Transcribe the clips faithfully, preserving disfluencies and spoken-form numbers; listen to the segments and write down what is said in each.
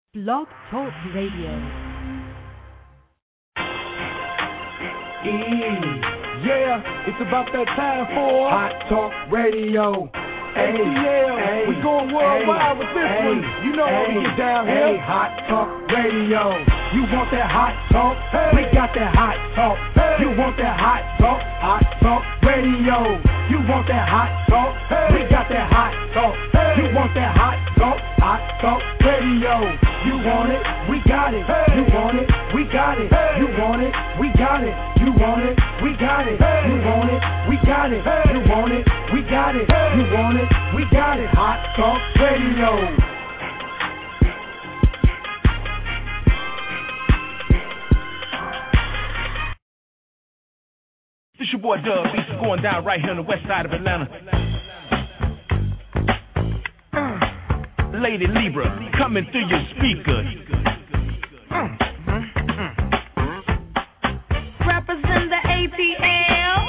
Blog Talk Radio. E, yeah, it's about that time for Hot Talk Radio. A T L, we going worldwide with this one. You know how we get down here. Hey, Hot Talk Radio. You want that hot talk? Hey. We got that hot talk. Hey. You want that hot talk? Hot Talk Radio. You want that hot talk? Hey. We got that hot talk. Hey. You want that hot talk? Hot Talk Radio. You want it? We got it. Hey. You want it? We got it. Hey. You want it? We got it. You want it? We got it. Hey. You want it? We got it. Hey. You want it? We got it. Hey. You want it? We got it. Hot Talk Radio. This your boy Dub. This is going down right here on the west side of Atlanta. Uh, Lady Libra coming through your speakers. Uh, mm, mm. Represent the A T L.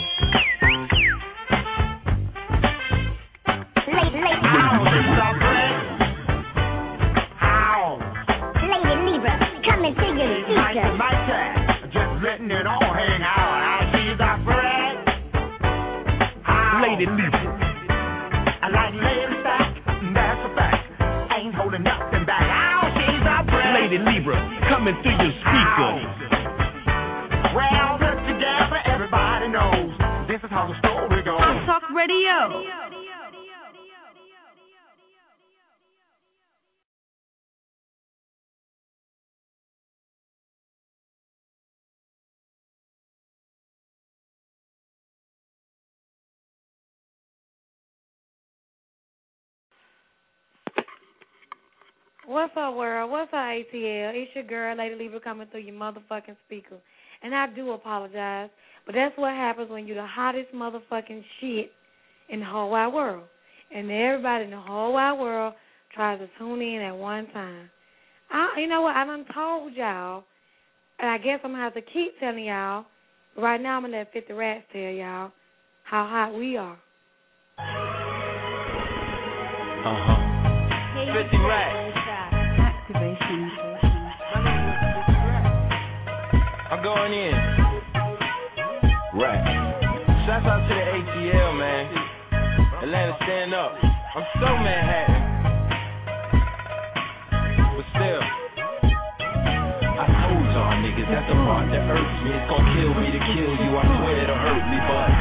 Lady, lady, How? Lady Libra coming through your speakers. My turn. Just letting it all hang out. Lady Libra. I like lady back, that's a fact. Ain't holding nothing back. Ow, she's a friend. Lady Libra, coming through your speakers. Well, put together, everybody knows this is how the story goes. Hot Talk Radio. What's up, world? What's up, A T L? It's your girl, Lady Libra, coming through your motherfucking speaker. And I do apologize, but that's what happens when you're the hottest motherfucking shit in the whole wide world. And everybody in the whole wide world tries to tune in at one time. I, you know what? I done told y'all, and I guess I'm going to have to keep telling y'all, but right now I'm going to let fifty Rats tell y'all how hot we are. Uh-huh. fifty Rats. I'm going in. Right. Shouts out to the A T L, man. Atlanta, stand up. I'm so Manhattan. But still, I told y'all niggas that's the part that hurts me. It's gonna kill me to kill you. I swear it'll hurt me, but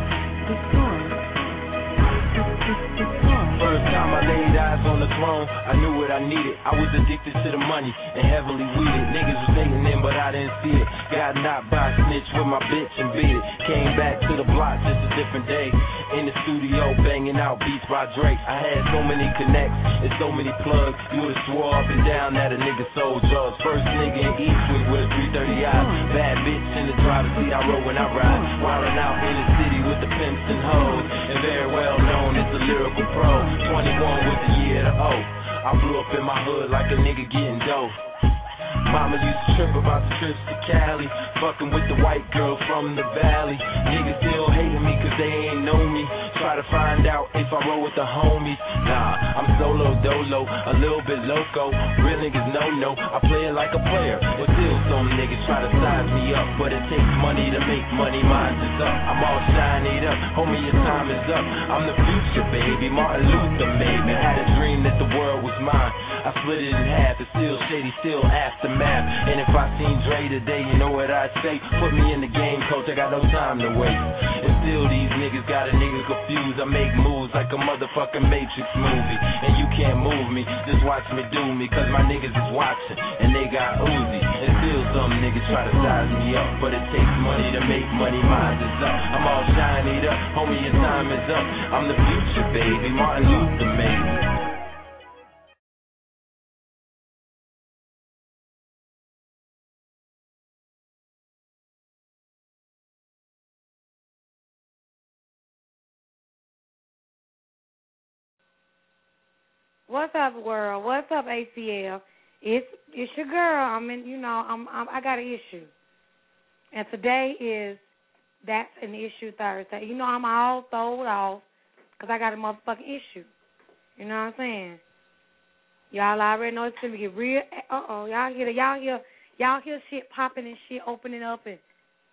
first time I laid eyes on the throne, I knew what I needed. I was addicted to the money and heavily weeded. Niggas was hating in, but I didn't see it. Got knocked by a snitch with my bitch and beat it. Came back to the block, just a different day. In the studio, banging out beats by Drake. I had so many connects and so many plugs. You would've swore up and down that a nigga sold drugs. First nigga in Eastwood with a three thirty eyes. Bad bitch in the driver's seat, I roll when I ride. Wildin' out in the city with the pimps and hoes. And very well known as the lyrical pro. twenty-one was the year to O. I blew up in my hood like a nigga getting dope. Mama used to trip about the trips to Cali, fucking with the white girl from the valley. Niggas still hating me cause they ain't know me. Try to find out if I roll with the homies. Nah, I'm solo dolo, a little bit loco. Real niggas no no, I play it like a player. But still some niggas try to size me up, but it takes money to make money, mine is up. I'm all shinied up, homie your time is up. I'm the future baby, Martin Luther maybe. Had a dream that the world was mine. I split it in half, it's still shady, still aftermath. And if I seen Dre today, you know what I'd say? Put me in the game, coach, I got no time to waste. And still these niggas got a nigga confused. I make moves like a motherfucking Matrix movie. And you can't move me, just watch me do me. Cause my niggas is watching, and they got Uzi. And still some niggas try to size me up, but it takes money to make money, mine is up. I'm all shinied up, homie your time is up. I'm the future baby, Martin Luther maybe. What's up, world? What's up, A C L? It's it's your girl. I mean, you know, I'm, I'm I got an issue, and today is that's an issue Thursday. You know, I'm all throwed off because I got a motherfucking issue. You know what I'm saying? Y'all already know it's gonna get real. Uh oh, y'all hear the, y'all hear y'all hear shit popping and shit opening up and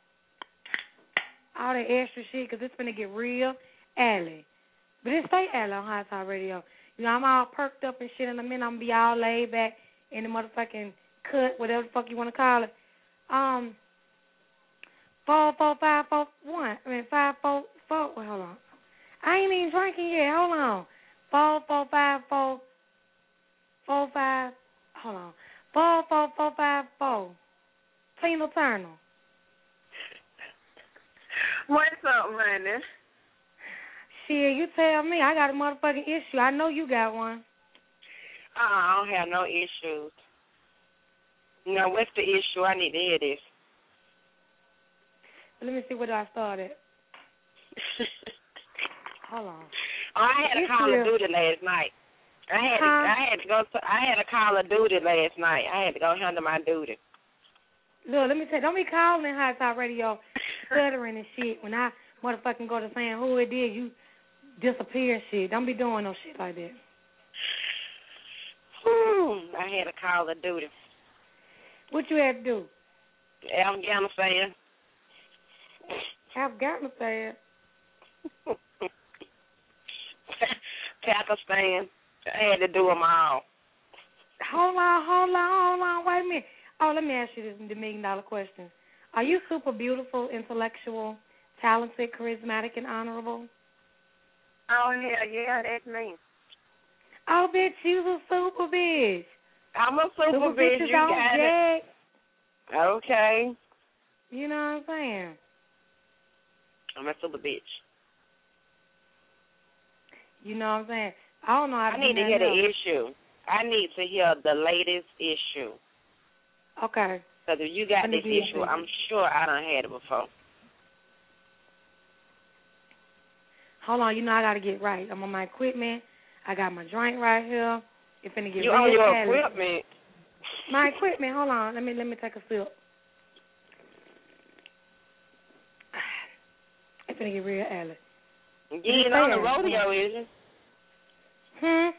all that extra shit because it's gonna get real alley. But it stay alley on Hot Talk Radio. You know I'm all perked up and shit in a minute. I'm gonna be all laid back in the motherfucking cut, whatever the fuck you wanna call it. Um, four four five four one. I mean five four four. Well, hold on. I ain't even drinking yet. Hold on. Four four five four. Four five, hold on, four four four five four. Tina Turner. What's up, honey? Shit, you tell me. I got a motherfucking issue. I know you got one. Uh, I don't have no issues. Now, what's the issue? I need to hear this. Let me see where do I start at. Hold on. Oh, I had a Call of Duty last night. I had to, huh? I had to go to I had a Call of Duty last night. I had to go handle my duty. Look, let me tell you, don't be calling Hot Talk Radio stuttering and shit. When I motherfucking go to saying who it is, you disappear and shit. Don't be doing no shit like that. Whew, I had a Call of Duty. What you had to do? Afghanistan. Afghanistan. Pakistan. I had to do them all. Hold on, hold on, hold on. Wait a minute. Oh, let me ask you this, the million dollar question. Are you super beautiful, intellectual, talented, charismatic, and honorable? Oh, hell yeah, that's me. Oh, bitch, you a super bitch. I'm a super, super bitch. You got it. Okay. You know what I'm saying? I'm a super bitch. You know what I'm saying? I don't know how to I need do to hear else. the issue. I need to hear the latest issue. Okay. Because if you got this issue, I'm sure I done had it before. Hold on, you know I got to get right. I'm on my equipment. I got my drink right here. It's finna get you real on your alley. equipment? My equipment. Hold on. Let me let me take a sip. It's finna get real alley. You ain't on the rodeo, is you? Hmm?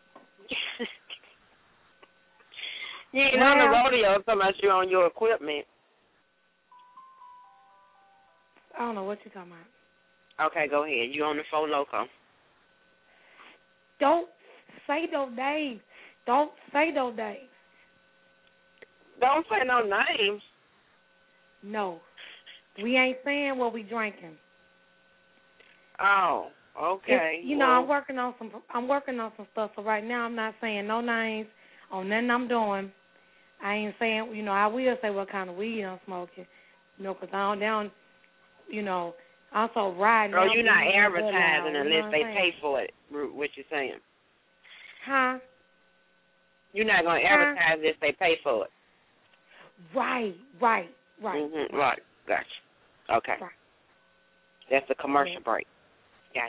You ain't well, on the rodeo so much you on your equipment. I don't know what you're talking about. Okay, go ahead. You on the Four Loco. Don't say those names. Don't say those names. Don't say no names. No. We ain't saying what we drinking. Oh, okay. It's, you know, well, I'm working on some. I'm working on some stuff. So right now, I'm not saying no names on nothing I'm doing. I ain't saying. You know, I will say what kind of weed I'm smoking. You know, because I don't down. You know, also riding. Oh, you're not advertising loud, unless you know they saying? pay for it. What you saying? Huh? You're not gonna huh? advertise unless they pay for it. Right, right, right. Mm-hmm. Right. Gotcha. Okay. Right. That's a commercial yeah. break. Gotcha.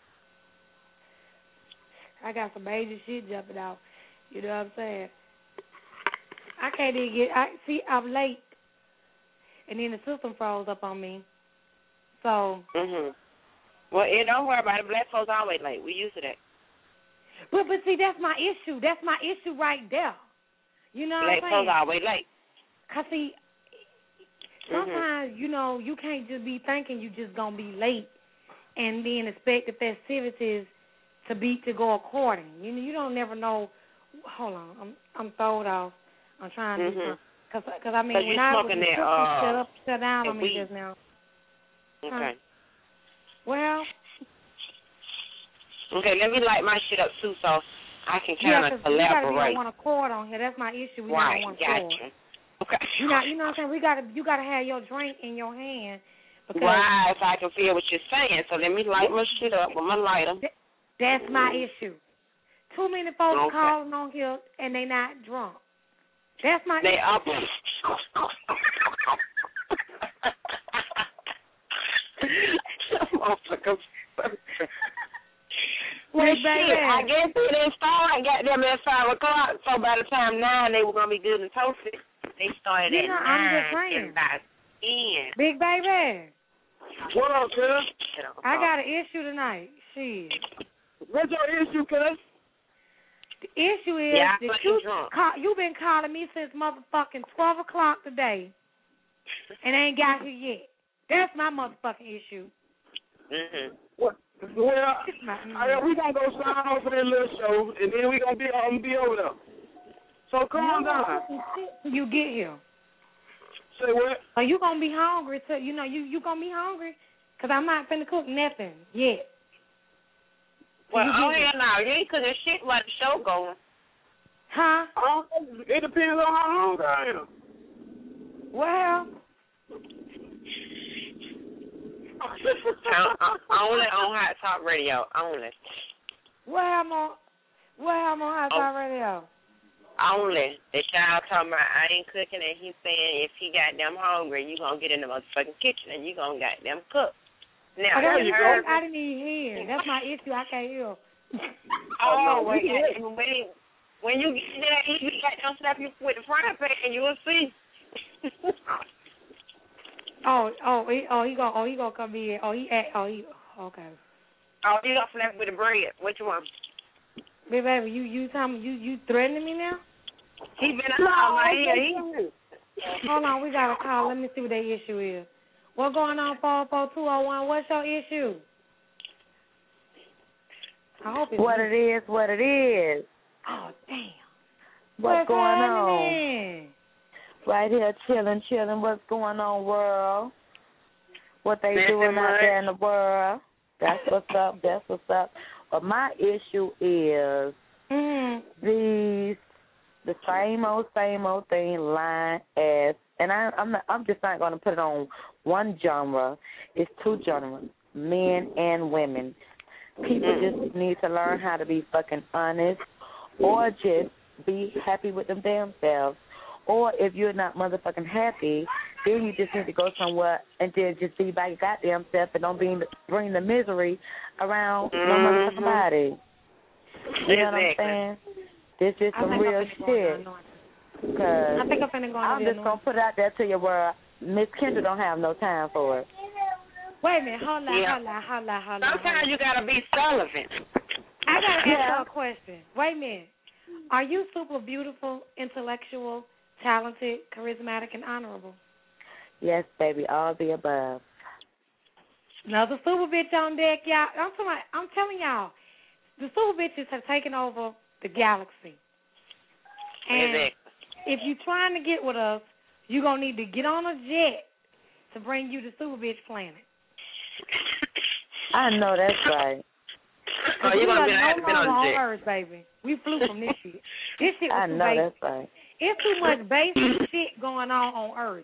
I got some major shit jumping out. You know what I'm saying? I can't even get. I see. I'm late, and then the system froze up on me. So. Mhm. Well, it don't worry about it. Black folks always late. We used to that. But but see, that's my issue. That's my issue right there. You know Black what I'm saying? folks always late. Cause see, sometimes mm-hmm. you know you can't just be thinking you just gonna be late, and then expect the festivities to be to go according. You know, you don't never know. Hold on, I'm I'm throwed off. I'm trying to mm-hmm. do something. Cause, cause I mean, Cause when I was that, uh, shut up, shut down on me weed. just now. Okay. Huh? Well. Okay, let me light my shit up too, so I can kind yeah, of cause we gotta be elaborate. on one accord on here. That's my issue. We right, got on one gotcha. accord. Okay. You know, you know what I'm saying? We gotta, you gotta have your drink in your hand. Because right, so I can feel what you're saying. So let me light my shit up with my lighter. That's my issue. Too many folks okay. calling on here and they not drunk. That's my they issue. Up. Well, hey, shit, baby. I guess it didn't start. Got them at five o'clock. So by the time nine, they were gonna be good and toasted. They started you at know, nine. I'm just saying. And by ten. Big baby. What up, cuz? I got an issue tonight. Shit. What's your issue, cuz? The issue is Yeah, I that fucking you drunk. call, you've been calling me since motherfucking twelve o'clock today and ain't got here yet. That's my motherfucking issue. Mm-hmm. What? Well, I, we gonna go sign off for that little show, and then we gonna be um, be over there. So calm down. You get here. Say what? So you gonna be hungry too. You know you you gonna be hungry because I'm not finna cook nothing yet. Well, you oh get hell no, you ain't cooking shit while the show going. Huh? Uh, it depends on how hungry I am. Well. Only on Hot Talk Radio. Only. Well, I'm on. Well, I'm on Hot Talk oh. Radio. Only. The child talking about I ain't cooking, and he's saying if he goddamn hungry, you gonna get in the motherfucking kitchen and you gonna goddamn cook. Now, Oh, that's you heard, heard I didn't even hear. That's my issue. I can't hear. Oh, no, when, when, when you get there, you goddamn slap you with the frying pan, and you'll see. Oh, oh, he, oh, he gonna, oh, he gonna come in. Oh, he, act, oh, he, okay. Oh, you gonna slap with the bread? What you want? Baby, baby, you, you, telling me, you, you threatening me now? He been out all my ear. He. Hold on, we got a call. Let me see what their issue is. What's going on, four four two oh one? What's your issue? I hope it's what you. it is, what it is. Oh, damn. What's, What's going on? In? Right here, chilling, chilling. What's going on, world? What they Nothing doing much. out there in the world? That's what's up. That's what's up. But my issue is mm. these the same old, same old thing, line as, and I, I'm not, I'm just not going to put it on one genre. It's two genres, men and women. People mm. just need to learn how to be fucking honest, or just be happy with them damn selves. Or if you're not motherfucking happy, then you just need to go somewhere and then just be by your goddamn self and don't be bring the misery around mm-hmm. no motherfucking body. You know exactly. what I'm saying? This is some real shit. Cause I think I'm finna go on I'm just going to put it out there to you where Miss Kendra don't have no time for it. Wait a minute. Hold on, yeah. hold on, hold on, hold on. Sometimes you got to be Sullivan. I got to yeah. ask you a question. Wait a minute. Are you super beautiful, intellectual, talented, charismatic, and honorable? Yes, baby, all the above. Another super bitch on deck, y'all. I'm talking about, I'm telling y'all, the super bitches have taken over the galaxy. And exactly. if you're trying to get with us, you're going to need to get on a jet to bring you to super bitch planet. I know that's right. Oh, you're going to be no have to be on on the jet. Earth, baby. We flew from this shit. This shit was I too know basic. that's right. It's too much basic shit going on on Earth.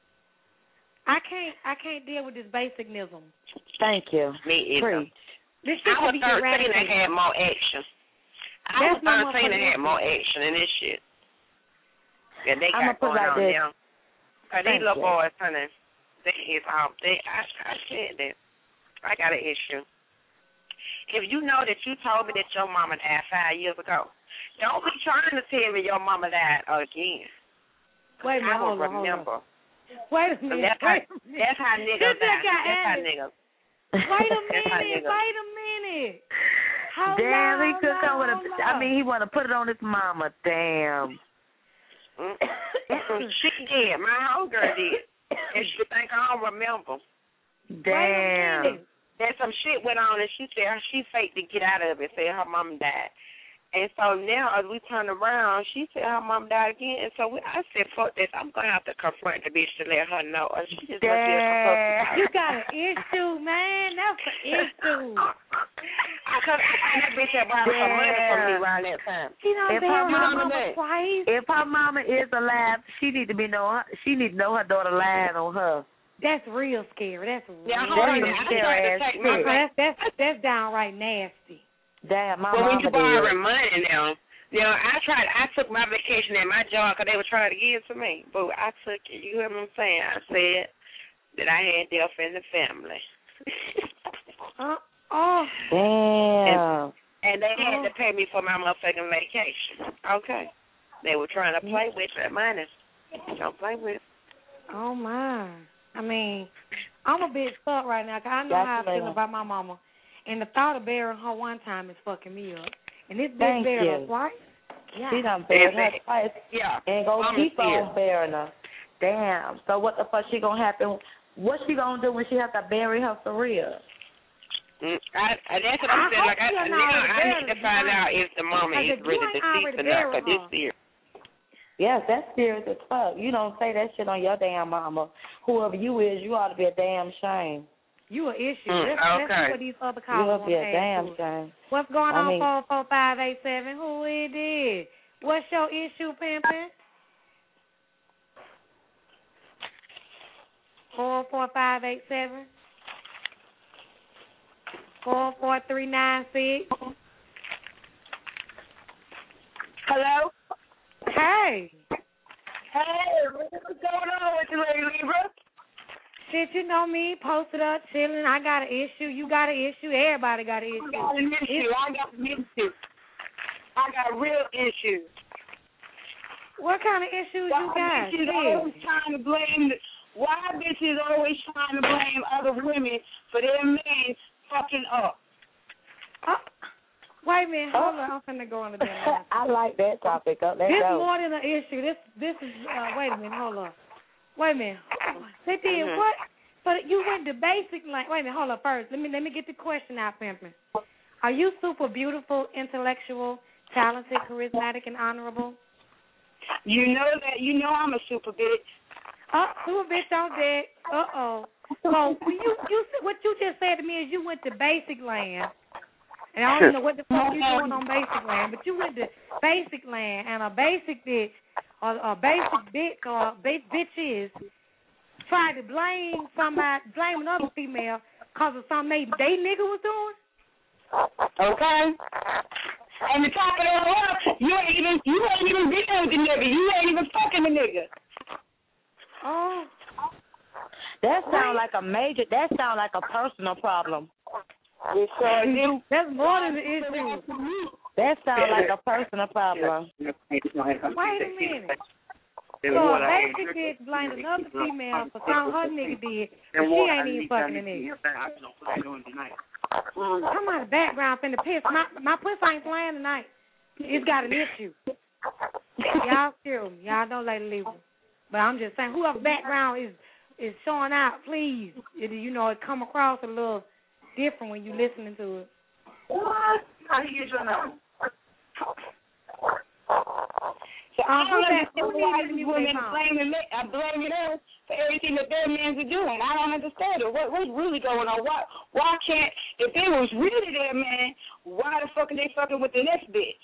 I can't I can't deal with this basicnism. Thank you. Me either. Preach. This shit I was could be thirteen and eradicated. had more action. I That's was my thirteen and had motherfucking more action in this shit. Yeah, they I'ma got put going like on this. now. Cause these Thank little you. boys, honey, they is um, they I, I said that. I got an issue. If you know that you told me that your mama died five years ago, don't be trying to tell me your mama died again. Wait a minute, I will hold on, hold remember. on. Wait a minute. That's how, Wait a minute. that's how niggas This die. just got That's how added. niggas. Wait a That's how minute. niggas. Wait a minute. Hold Damn, on, he could hold come with a. on, I mean, he want to put it on his mama. Damn. Mm-mm. She did. My homegirl did. And she think I don't remember. Damn. Then some shit went on, and she said she faked to get out of it, said her mom died. And so now, as we turn around, she said her mom died again. And so we, I said, fuck this. I'm going to have to confront the bitch to let her know. And she just Damn. You got an issue, man. That's an issue. Because that bitch had borrowed some money from me around that time. She don't If tell her her mama- mama twice. If her mama is alive, she need to be know. She need to know her daughter lying on her. That's real scary. That's Yeah, real hold on. That's I some tried to scary take ass my shit. back. That's, that's, that's downright nasty. Damn, my But when mama you did. borrowing money now, you know, I tried. I took my vacation at my job because they were trying to give it to me. But I took it. You hear what I'm saying? I said that I had death in the family. Uh, oh. Damn. And they had to pay me for my motherfucking vacation. Okay. They were trying to play with that money. Don't play with it. Oh, my. I mean, I'm a bit stuck right now because I know That's how I feel later. about my mama. And the thought of burying her one time is fucking me up. And this bitch Thank buried you. her twice? Yeah. She done buried her twice. Yeah. And go I'm keep serious. on burying her. Damn. So what the fuck she gonna happen? What she gonna do when she have to bury her for real? Mm, I, I, that's what I'm I saying. hope Like, I, she now done already I buried need to her, find John. out if the mama I is said, you really ain't deceased already or not. buried But this her. here. Yes, that's serious as fuck. You don't say that shit on your damn mama. Whoever you is, you ought to be a damn shame. You an issue. Mm, let's, let's okay. see what these other You callers ought to be want a to damn ask. shame. What's going I on, mean- four four five eight seven? Who it is? What's your issue, pimpin'? Four four five eight seven. Four four three nine six. Hello? Hey. Hey, what's going on with you, Lady Libra? Shit, you know me, posted up, chilling. I got an issue. You got an issue. Everybody got an issue. I got an issue. I got an issue. I got real issues. What kind of issues Why you got? bitches Shit. always trying to blame? The, why bitches always trying to blame other women for their men fucking up? Oh, wait a minute. Hold on. I'm finna go on the damn. I like that topic. Up. Let's This go. more than an issue. This this is. Uh, wait a minute. Hold on. Wait a minute. They did Mhm. what? But you went to basic like. Wait a minute. Hold on. First, let me let me get the question out, pimpin'. Are you super beautiful, intellectual, talented, charismatic, and honorable? You know that. You know I'm a super bitch. Oh, super bitch on deck. Uh oh. So when you you what you just said to me is you went to basic land. And I don't even know what the fuck you doing on basic land, but you went to basic land and a basic bitch or a basic bitch or basic bitches tried to blame somebody, blame another female because of something maybe they nigga was doing. Okay. And the top of the world, you ain't even you ain't even dealing with the nigga. You ain't even fucking the nigga. Oh. That sound like a major. That sound like a personal problem. It sure do. That's more than an issue. That sound like a personal problem. Wait a minute. So a basic bitch blamed another female for something her nigga did, but she ain't even fucking the nigga. Come on, the background finna piss. My my pussy ain't playing tonight. It's got an issue. Y'all scare me. Y'all don't like to leave them. But I'm just saying, whoever background is is showing out, please. It, you know, it come across a little different when you listening to it. What? How do you usually know? So Um, I don't who that- understand who why needed these to be women found? blaming me. I'm blaming us for everything that their men are doing. I don't understand it. What, what's really going on? Why? Why can't? If it was really their man, why the fuck are they fucking with the next bitch?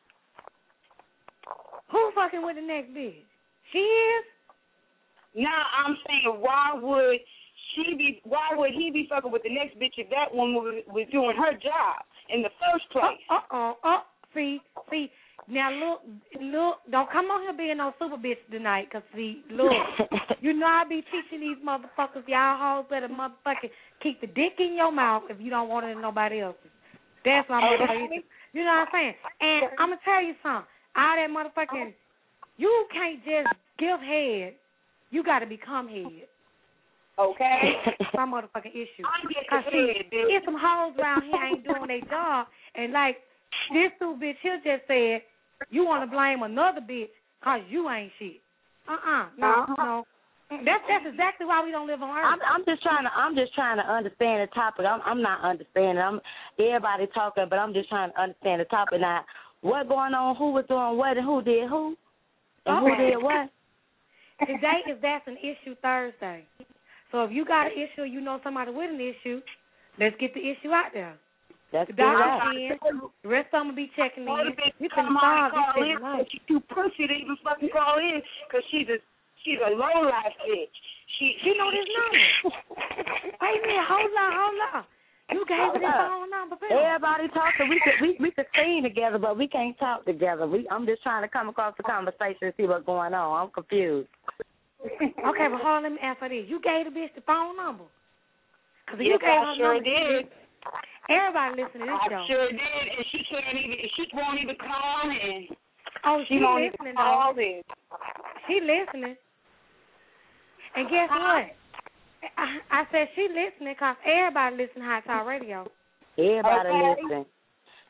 Who fucking with the next bitch? She is? Now I'm saying, why would she be? Why would he be fucking with the next bitch if that woman was, was doing her job in the first place? Uh oh, uh, see, see. Now look, look. Don't come on here being no super bitch tonight, cause see, look. You know I be teaching these motherfuckers, y'all hoes better motherfucking keep the dick in your mouth if you don't want it in nobody else's. That's what I'm gonna tell you. You know what I'm saying? And I'm gonna tell you something. All that motherfucking, you can't just give head. You got to become head. Okay. My motherfucking issue. I'm just Cause see, head, bitch. there's some hoes around here ain't doing their job, and like this two bitch here just said, you want to blame another bitch cause you ain't shit. Uh-uh. No, no. That's that's exactly why we don't live on Earth. I'm, I'm just trying to. I'm just trying to understand the topic. I'm, I'm not understanding. I'm everybody talking, but I'm just trying to understand the topic. Now, what going on? Who was doing what? And who did who? And who Okay. did what? Today is That's an Issue Thursday. So if you got an issue, you know somebody with an issue, let's get the issue out there. That's The good. doctor's in. The rest of them will be checking All the in. bitch We can come on solve and call this in, shit tonight. but she too pussy to even fucking call in because she's a she's a low life bitch. She She know this number. Wait a minute, hold on, hold on. You gave her this phone number, Bill. Everybody talking. We could we we could sing together, but we can't talk together. We I'm just trying to come across the conversation and see what's going on. I'm confused. Okay, but hold on, let me ask her this. You gave the bitch the phone number. Cause if Yes, you gave I her sure number, did. everybody listen to this I show. sure did, and she can't even. She won't even call in. Oh, She she won't listening even call though. in. She listening. And guess what? I, I said she listening because everybody listen to Hot Talk Radio. Everybody Okay. listening.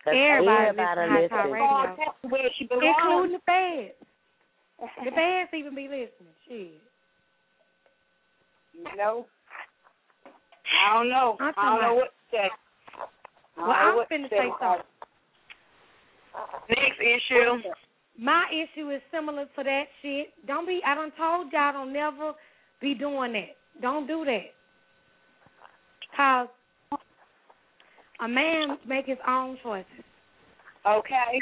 Everybody, everybody listen to Hot Talk Radio. Where she belongs. Including the feds. The feds even be listening. Shit. You know? I don't know. I'm I don't know about, what to say. Well, I'm finna say something. Next issue. My issue is similar to that shit. Don't be, I done told y'all don't never be doing that. Don't do that. Because a man make his own choices. Okay.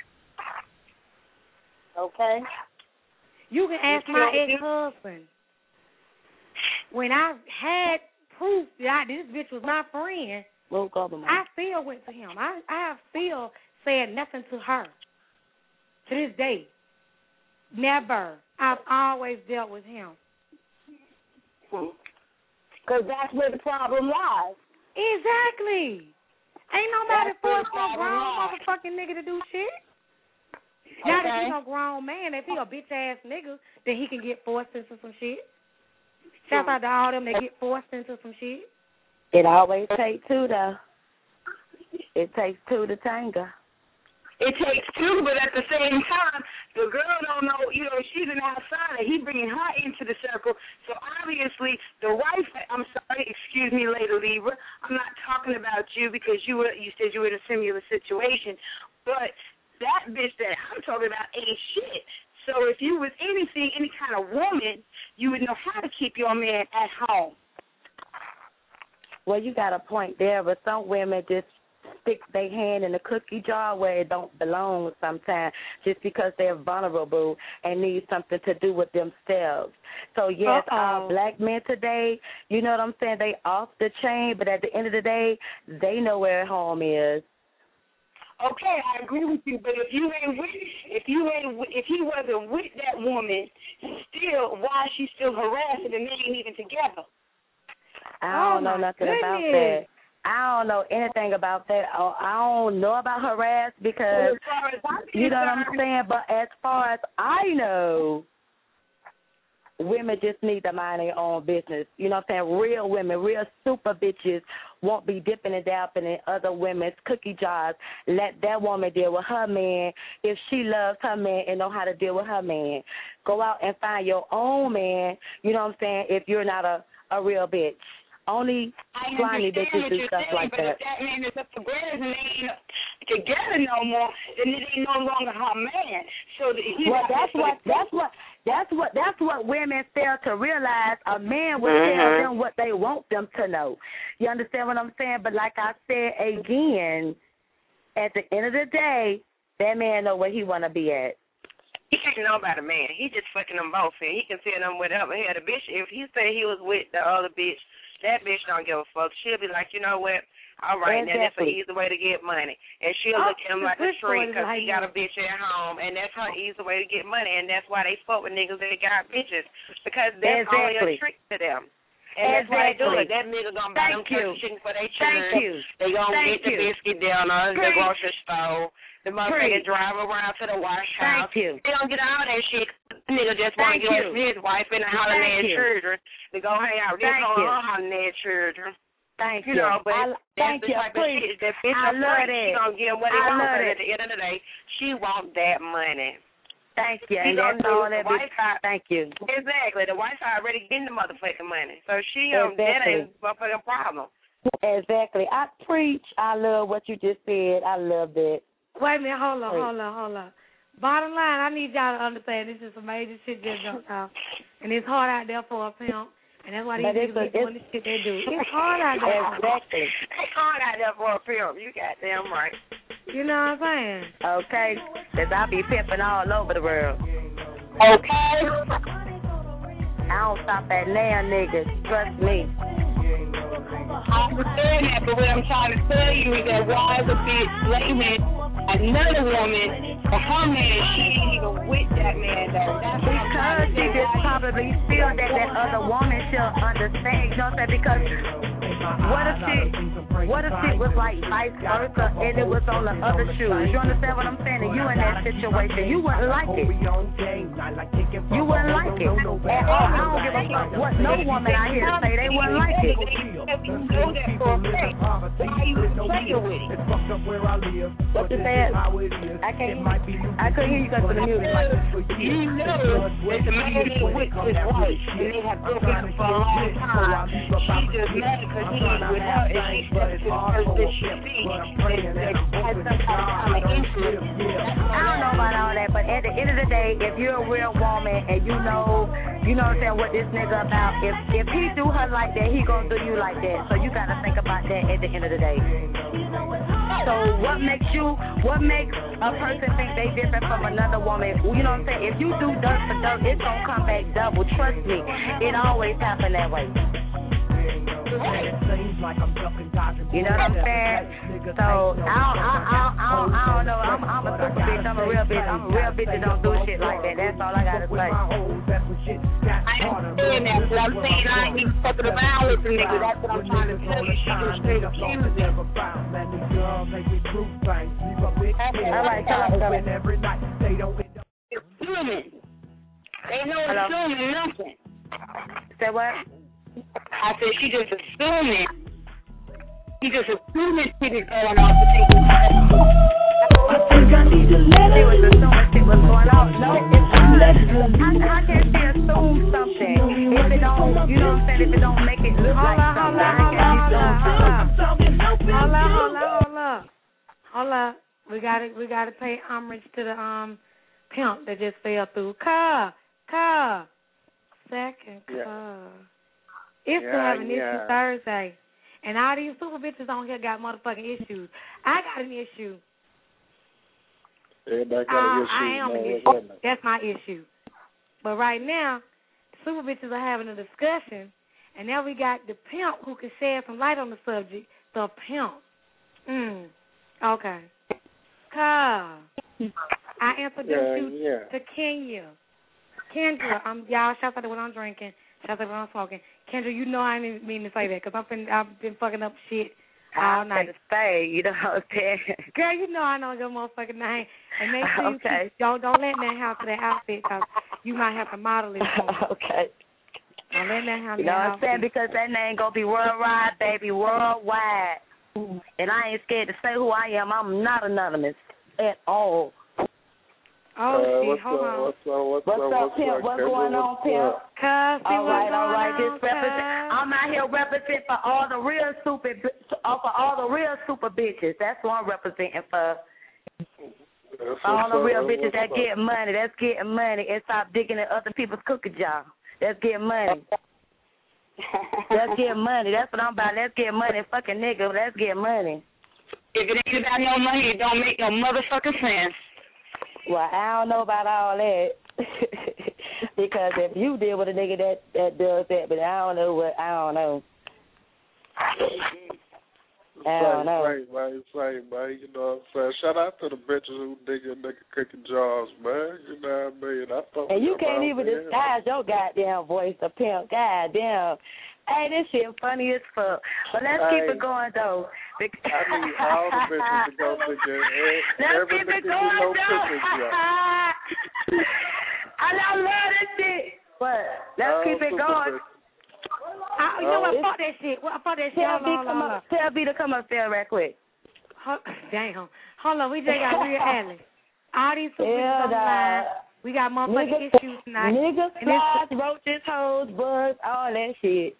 Okay. You can ask my ex-husband. When I had proof that I, this bitch was my friend, I still went to him. I, I have still said nothing to her. To this day. Never. I've always dealt with him. Because that's where the problem lies. Exactly. Ain't nobody forced no grown motherfucking nigga to do shit. Okay. Not if he's a grown man. If he a bitch-ass nigga, then he can get forced into some shit. Shout out to all them that get forced into some shit. It always takes two, though. It takes two to tango. It takes two, but at the same time, the girl don't know, you know, she's an outsider. He bringing her into the circle. So obviously, the wife, I'm sorry, excuse me, Lady Libra, I'm not talking about you because you were, you said you were in a similar situation, but that bitch that I'm talking about ain't shit. So if you was anything, any kind of woman, you would know how to keep your man at home. Well, you got a point there, but some women just stick their hand in the cookie jar where it don't belong sometimes just because they're vulnerable and need something to do with themselves. So, yes, uh, black men today, you know what I'm saying, they off the chain, but at the end of the day, they know where home is. Okay, I agree with you, but if you ain't with, if you ain't, if he wasn't with that woman, still, why is she still harassing and they ain't even together? I don't oh know nothing goodness. about that. I don't know anything about that. I don't know about harass because, you know what I'm saying, but as far as I know, women just need to mind their own business. You know what I'm saying? Real women, real super bitches won't be dipping and dapping in other women's cookie jars. Let that woman deal with her man if she loves her man and know how to deal with her man. Go out and find your own man, you know what I'm saying, if you're not a, a real bitch. Only slimy bitches do stuff saying, like but that. If that man is up for grabs and they ain't together no more, then it ain't no longer her man. So the, he well, that's what that's what that's what that's what women fail to realize. A man will mm-hmm. tell them what they want them to know. You understand what I'm saying? But like I said again, at the end of the day, that man know where he want to be at. He can't know about a man. He just fucking them both, and he can tell them whatever. Hell, the bitch, if he say he was with the other bitch, that bitch don't give a fuck. She'll be like, you know what? All right, exactly. Now that's an easy way to get money. And she'll oh, look at him like a tree because he got a bitch at home, and that's her easy way to get money. And that's why they fuck with niggas that got bitches, because that's exactly. only a trick to them. And exactly. that's why they do it. That nigga gonna buy Thank them you. chicken for their children. Thank you. They gonna Thank get the you. biscuit dinner, the grocery store. The motherfucker drive around to the wash house. Thank you. They don't get all that shit. The nigga just want to get his wife and hollering at children to go hang out. This on her hollering at children. Thank you. You know, but I, that's thank the you. type Please. of shit that bitch I love that. it. She gonna give him what he I wants, love but it. at the end of the day, she want that money. Thank you. She and that's all that wife out, Thank you. Exactly. The wife already getting the motherfucking money. So she um, exactly. that ain't a motherfucking problem. Exactly. I preach. I love what you just said. I love that. Wait a minute, hold on, hold on, hold on. Bottom line, I need y'all to understand this is some major shit just jumped off. And it's hard out there for a pimp. And that's why these niggas be doing the shit they do. It's hard out there. Exactly. It's hard out there for a pimp. You goddamn right. You know what I'm saying? Okay. Because I be pimping all over the world. Okay. I don't stop at now, niggas. Trust me. I understand that, but what I'm trying to tell you is that why is a bitch blaming another woman for her man? She ain't even with that man, though. That's because she just probably feel that that other woman should understand. You know what I'm saying? Because what if she, what if it was like vice versa and it was on the other shoes? You understand what I'm saying? And you in that situation, you wouldn't like it. You wouldn't like it. it. At all. I don't give a fuck what no woman out here say. They wouldn't like it. If you know that for a fact, why you playing with it? What you said? I can't. I couldn't hear you because of the music. You know that the man is with his wife, and they have broken up for a long time. She just mad because he was with her, and she stepped to the person that she be, and that has some kind of interest. I don't know about all that, but at the end of the day, if you're a real woman and you know, you know what I'm saying, what this nigga about, if if he do her like that, he gonna do you like that. So you gotta think about that at the end of the day. So what makes you, what makes a person think they different from another woman? You know what I'm saying? If you do dirt for dirt, it's gonna come back double. Trust me, it always happen that way. You know what I'm saying? So I don't, I, I, I, don't, I don't know. I'm, I'm a super bitch. I'm a real bitch. I'm a real bitch that don't do shit like that. That's all I gotta say. I ain't saying that, but I'm saying I ain't even fucking around with the nigga. That's what I'm trying to tell you. She just straight up accusing. All right, tell us, tell us. Assuming. They know assuming nothing. Say what? I said she just assuming. She just assuming shit is going on. I think I need to let her. She was assuming shit was going on. No, it's not. How can she assume something if it don't, you know what I'm saying, if it don't make it look like something? Hold on, hold on, hold on. Hold on, hold on, hold on. Hold on. We gotta, we gotta pay homage to the um pimp that just fell through. Car, car, second car. It's yeah, still having yeah. issue Thursday. And all these super bitches on here got motherfucking issues. I got an issue. Everybody got uh, an issue. I am man. an issue. That's my issue. But right now, super bitches are having a discussion, and now we got the pimp who can shed some light on the subject. The pimp. Mm. Okay. Car. I introduced yeah, you yeah. to Kenya. Kendra, I'm, y'all, shout out to what I'm drinking. Shout out to what I'm smoking. Kendra, you know I didn't mean to say that because I've been, I've been fucking up shit all night. To say, you know what I'm saying? Girl, you know I know your motherfucking name. And make sure you okay. keep, don't, don't let that house to that outfit because you might have to model it for me. Okay. Don't let that house You know what I'm outfit. saying? Because that name going to be worldwide, baby, worldwide. And I ain't scared to say who I am. I'm not anonymous at all. Oh, uh, shit, what's hold up, on. What's up, what's, what's up, up, what's Pimp? up, What's Kendra, going on, what's Pimp? Up? Cuz, see all what's right, going all right. on, Just represent. I'm out here representing for all the real super, uh, for all the real super bitches. That's what I'm representing for. That's all the real up, bitches that up. get money. That's getting money and stop digging in other people's cookie jar. That's getting money. Let's get money. That's what I'm about. Let's get money. Fucking nigga, let's get money. If it ain't about no money, it don't make no motherfucking sense. Well, I don't know about all that. Because if you deal with a nigga that, that does that, but I don't know what, I don't know. I don't know. Right, right, right, man. You know what I'm saying? Shout out to the bitches who dig a nigga cooking jars, man. You know what I mean? I thought and you can't even man. disguise your goddamn voice, the pimp. Goddamn. Hey, this shit funny as fuck. But let's hey, keep it going, though. I need all the bitches to go dig a Let's every keep it nigga going, you know though. cooking jar. I love this shit. But let's oh, keep it going. I, you know what? Fuck that shit. Well, fuck that shit. Tell Hold B on, come hold on. up. Tell B to come up there right quick. Hold, damn. Hold on. We just got real alley. All these super yeah, bitches on the line. We got motherfucking niggas, issues tonight. Niggas, flies, roaches, hoes, bugs, all that shit.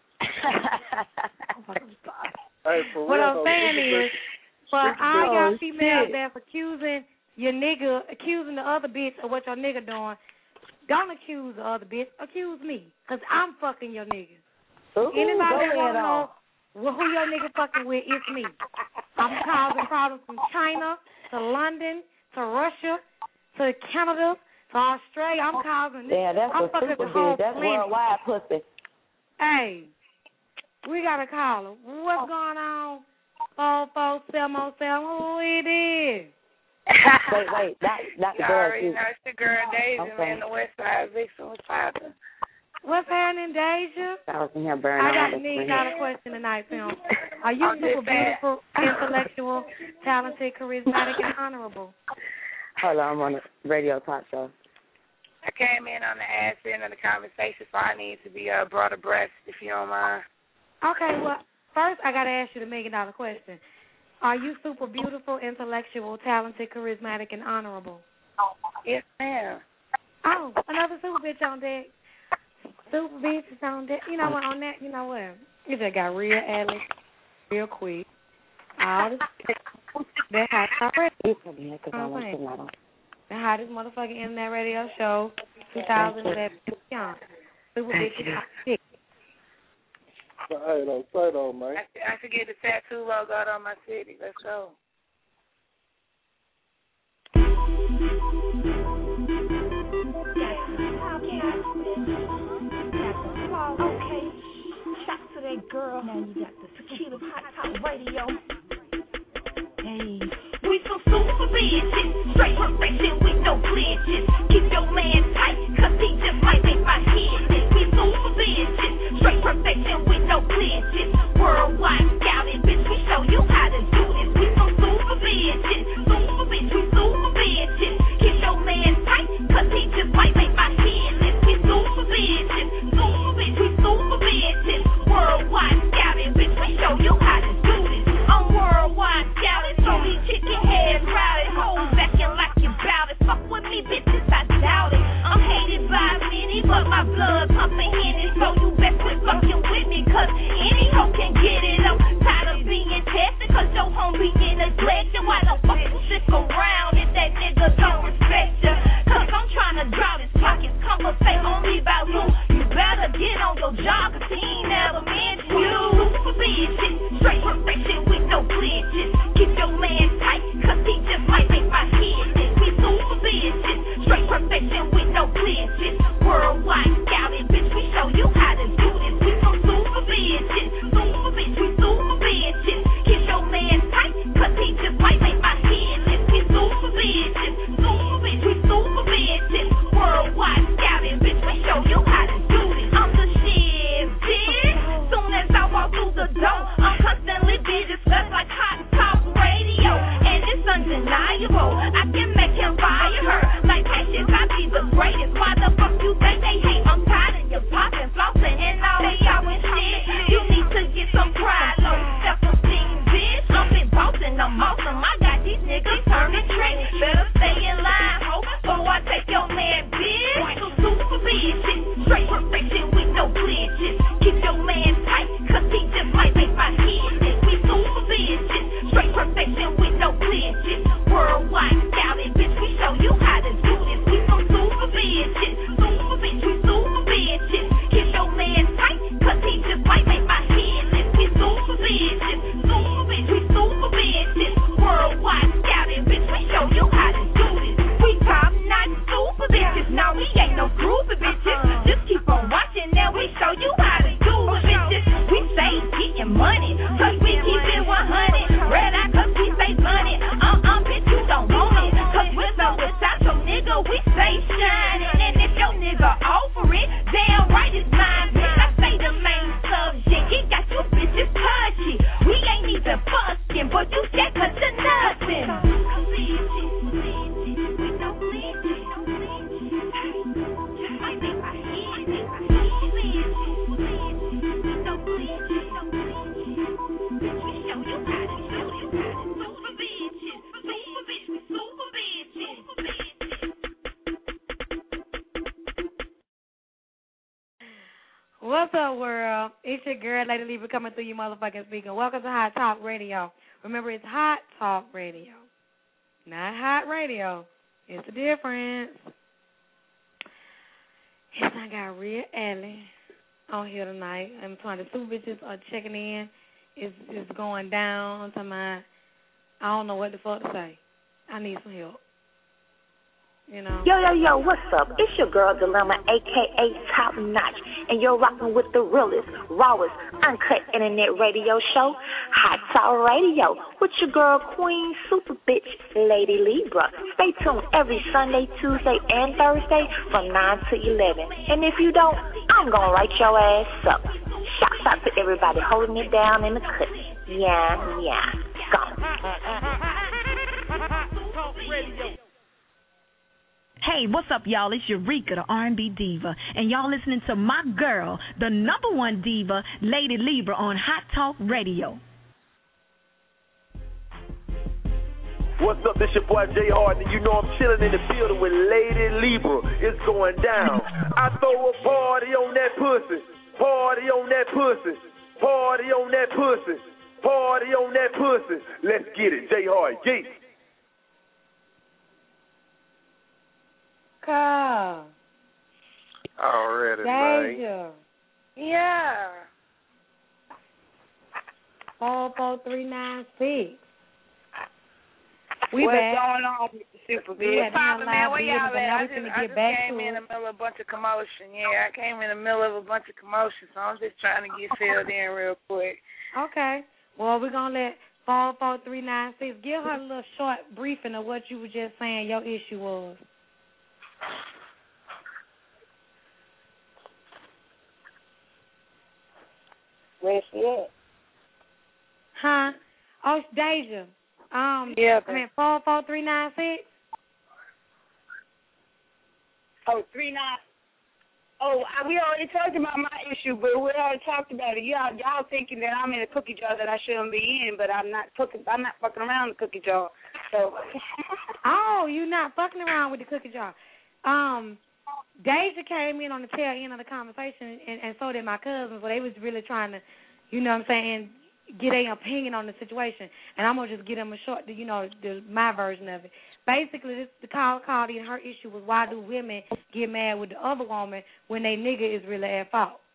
Hey, for what real, I'm though, saying is, for all oh, y'all females shit. that's accusing your nigga, accusing the other bitch of what your nigga doing, don't accuse the other bitch. Accuse me, because I'm fucking your nigga. Ooh, Anybody that want to on. know well, who your nigga fucking with, it's me. I'm causing problems from China to London to Russia to Canada to Australia. I'm causing this. Yeah, that's I'm a fucking super the whole bitch. That's planet. worldwide pussy. Hey, we got a caller. What's going on? Four, four, seven, oh, seven. Who it is? wait, wait, not, not the you girl. already know it's the girl Daisy, okay. man, the West Side Vixen was popping. What's happening, Deja? I was in here burning. I got Nick got a question tonight, Film. Are you I'm super just saying. beautiful, intellectual, talented, charismatic, and honorable? Hold on, I'm on a radio talk show. I came in on the ass end of the conversation, so I need to be uh, brought abreast, if you don't mind. Okay, well, first I got to ask you the million-dollar question. Are you super beautiful, intellectual, talented, charismatic, and honorable? Yes, ma'am. Oh, another super bitch on deck. Super bitch is on deck. You know what, on that, you know what? You just got real Alex, real quick. All this, that hot already. The hottest motherfucking internet radio show, two thousand eleven. Super bitch is hot shit. Hey, don't say though, man. I, I could get the tattoo logo out on my city. Let's go. Okay, shout to that girl. Now you got the tequila hot top radio. Hey, we some super bitches, straight perfection with no glitches. Keep your man tight, cause he just might make my head sick. We super bitches, straight perfection with no glitches. Worldwide scouting, bitch, we show you how to do this. We some super bitches, super bitch, we super bitches. Keep your man tight, cause he just might make my head sick. We super bitches, super bitch, we super bitches. Worldwide scouting, bitch, we show you how to do this. I'm worldwide scouting, so these chicken heads routed. Hoes acting like you bout it. Fuck with me, bitches, I doubt it. I'm hated by many, but my blood pumping in it. So you best quit fucking with me, cause any hoe can get it. I'm tired of being tested, cause your home being neglected. Why the fuck you stick around if that nigga don't respect ya? Cause I'm trying to draw this pockets, conversate only about you. You better get on your job, cause he ain't never meant you. Super bitches, straight perfection with no glitches. Keep your man tight, cause he just might make my head sick. We super bitches, straight perfection with no glitches. Worldwide scouting, bitch, we show you how to do this. We some super bitches, super bitch, we super bitches. Keep your man tight, cause he just might make my head sick. We super bitches, super bitch, we super bitches. Worldwide scouting, bitch, we show you how to do this. I'm the shit, bitch. Soon as I walk through the door, I'm constantly be discussed like hot top radio, and it's undeniable. I can make him fire her like patience. I be the greatest. Why the fuck you think they hate? I'm tired of you popping, flossing, and all they y'all and shit. You need to get some pride, low self-esteem, bitch. I'm been bossing, I'm awesome. I got these niggas turning tricks. Better stay in line, ho, before I take your man, bitch. So super bitches, straight perfection with no glitches. Keep your man tight, cause he just might make my head sick. We super bitches, straight perfection with no glitches. Worldwide scouting, bitch, we show you how to do this. We some super bitches, super bitch, we super bitches. Keep your man tight, cause he just might make my head sick. We super bitches, super bitch, we super bitches. Worldwide scouting, bitch, we show you how to do this. We top notch super bitches, now we ain't no groupie bitches. Just keep on watching, now we show you how to do it, bitches. We say getting money, cause we keep it one hundred. Red eye, cause we say money. Uh-uh, bitch, you don't want it. Cause with or without your nigga, we say shining. And if your nigga offer it, damn right it's mine, bitch. I say the main subject, it got you bitches touchy. We ain't even busting, but you said cause you're nothing. What's up, world? It's your girl, Lady Libra, coming through you motherfucking speaker. Welcome to Hot Talk Radio. Remember, it's Hot Talk Radio, not Hot Radio. It's a difference. Yes, I got Rhea Alley on here tonight. I'm trying to super bitches are checking in. It's, it's going down. I'm talking about, I don't know what the fuck to say. I need some help. You know. Yo, yo, yo, what's up? It's your girl Dilemma, a k a. Top Notch, and you're rocking with the realest, rawest, uncut internet radio show, Hot Talk Radio, with your girl, Queen Super Bitch, Lady Libra. Stay tuned every Sunday, Tuesday, and Thursday from nine to eleven. And if you don't, I'm going to write your ass up. Shouts out to everybody holding it down in the cut. Yeah, yeah. Go. Hey, what's up, y'all? It's Eureka, the R and B diva, and y'all listening to my girl, the number one diva, Lady Libra, on Hot Talk Radio. What's up, this your boy Jay Harden. You know I'm chilling in the building with Lady Libra. It's going down. I throw a party on that pussy. Party on that pussy. Party on that pussy. Party on that pussy. Let's get it, Jay Harden. Get it. Carl. Already, Deja. Yeah. Four four three nine six. We What's back. going on with the super big? What's Poppin', man, where y'all but at? now I we just, finna I get just back came to in it. the middle of a bunch of commotion. Yeah, I came in the middle of a bunch of commotion, so I'm just trying to get filled in real quick. Okay. Well, we're going to let four four three nine six give her a little short briefing of what you were just saying your issue was. Where's she at? Huh? Oh, it's Deja. Um, Yeah, I mean, four four three nine six. Oh, three nine. Oh, I, we already talked about my issue, but we already talked about it. Y'all, y'all thinking that I'm in a cookie jar that I shouldn't be in, but I'm not cooking. I'm not fucking around the cookie jar. So. Oh, you not fucking around with the cookie jar. Um, Deja came in on the tail end of the conversation, and, and so did my cousins. So they was really trying to, you know what I'm saying, get an opinion on the situation. And I'm gonna just give them a short, you know, the, my version of it. Basically, this, the call called in her issue was why do women get mad with the other woman when they nigga is really at fault?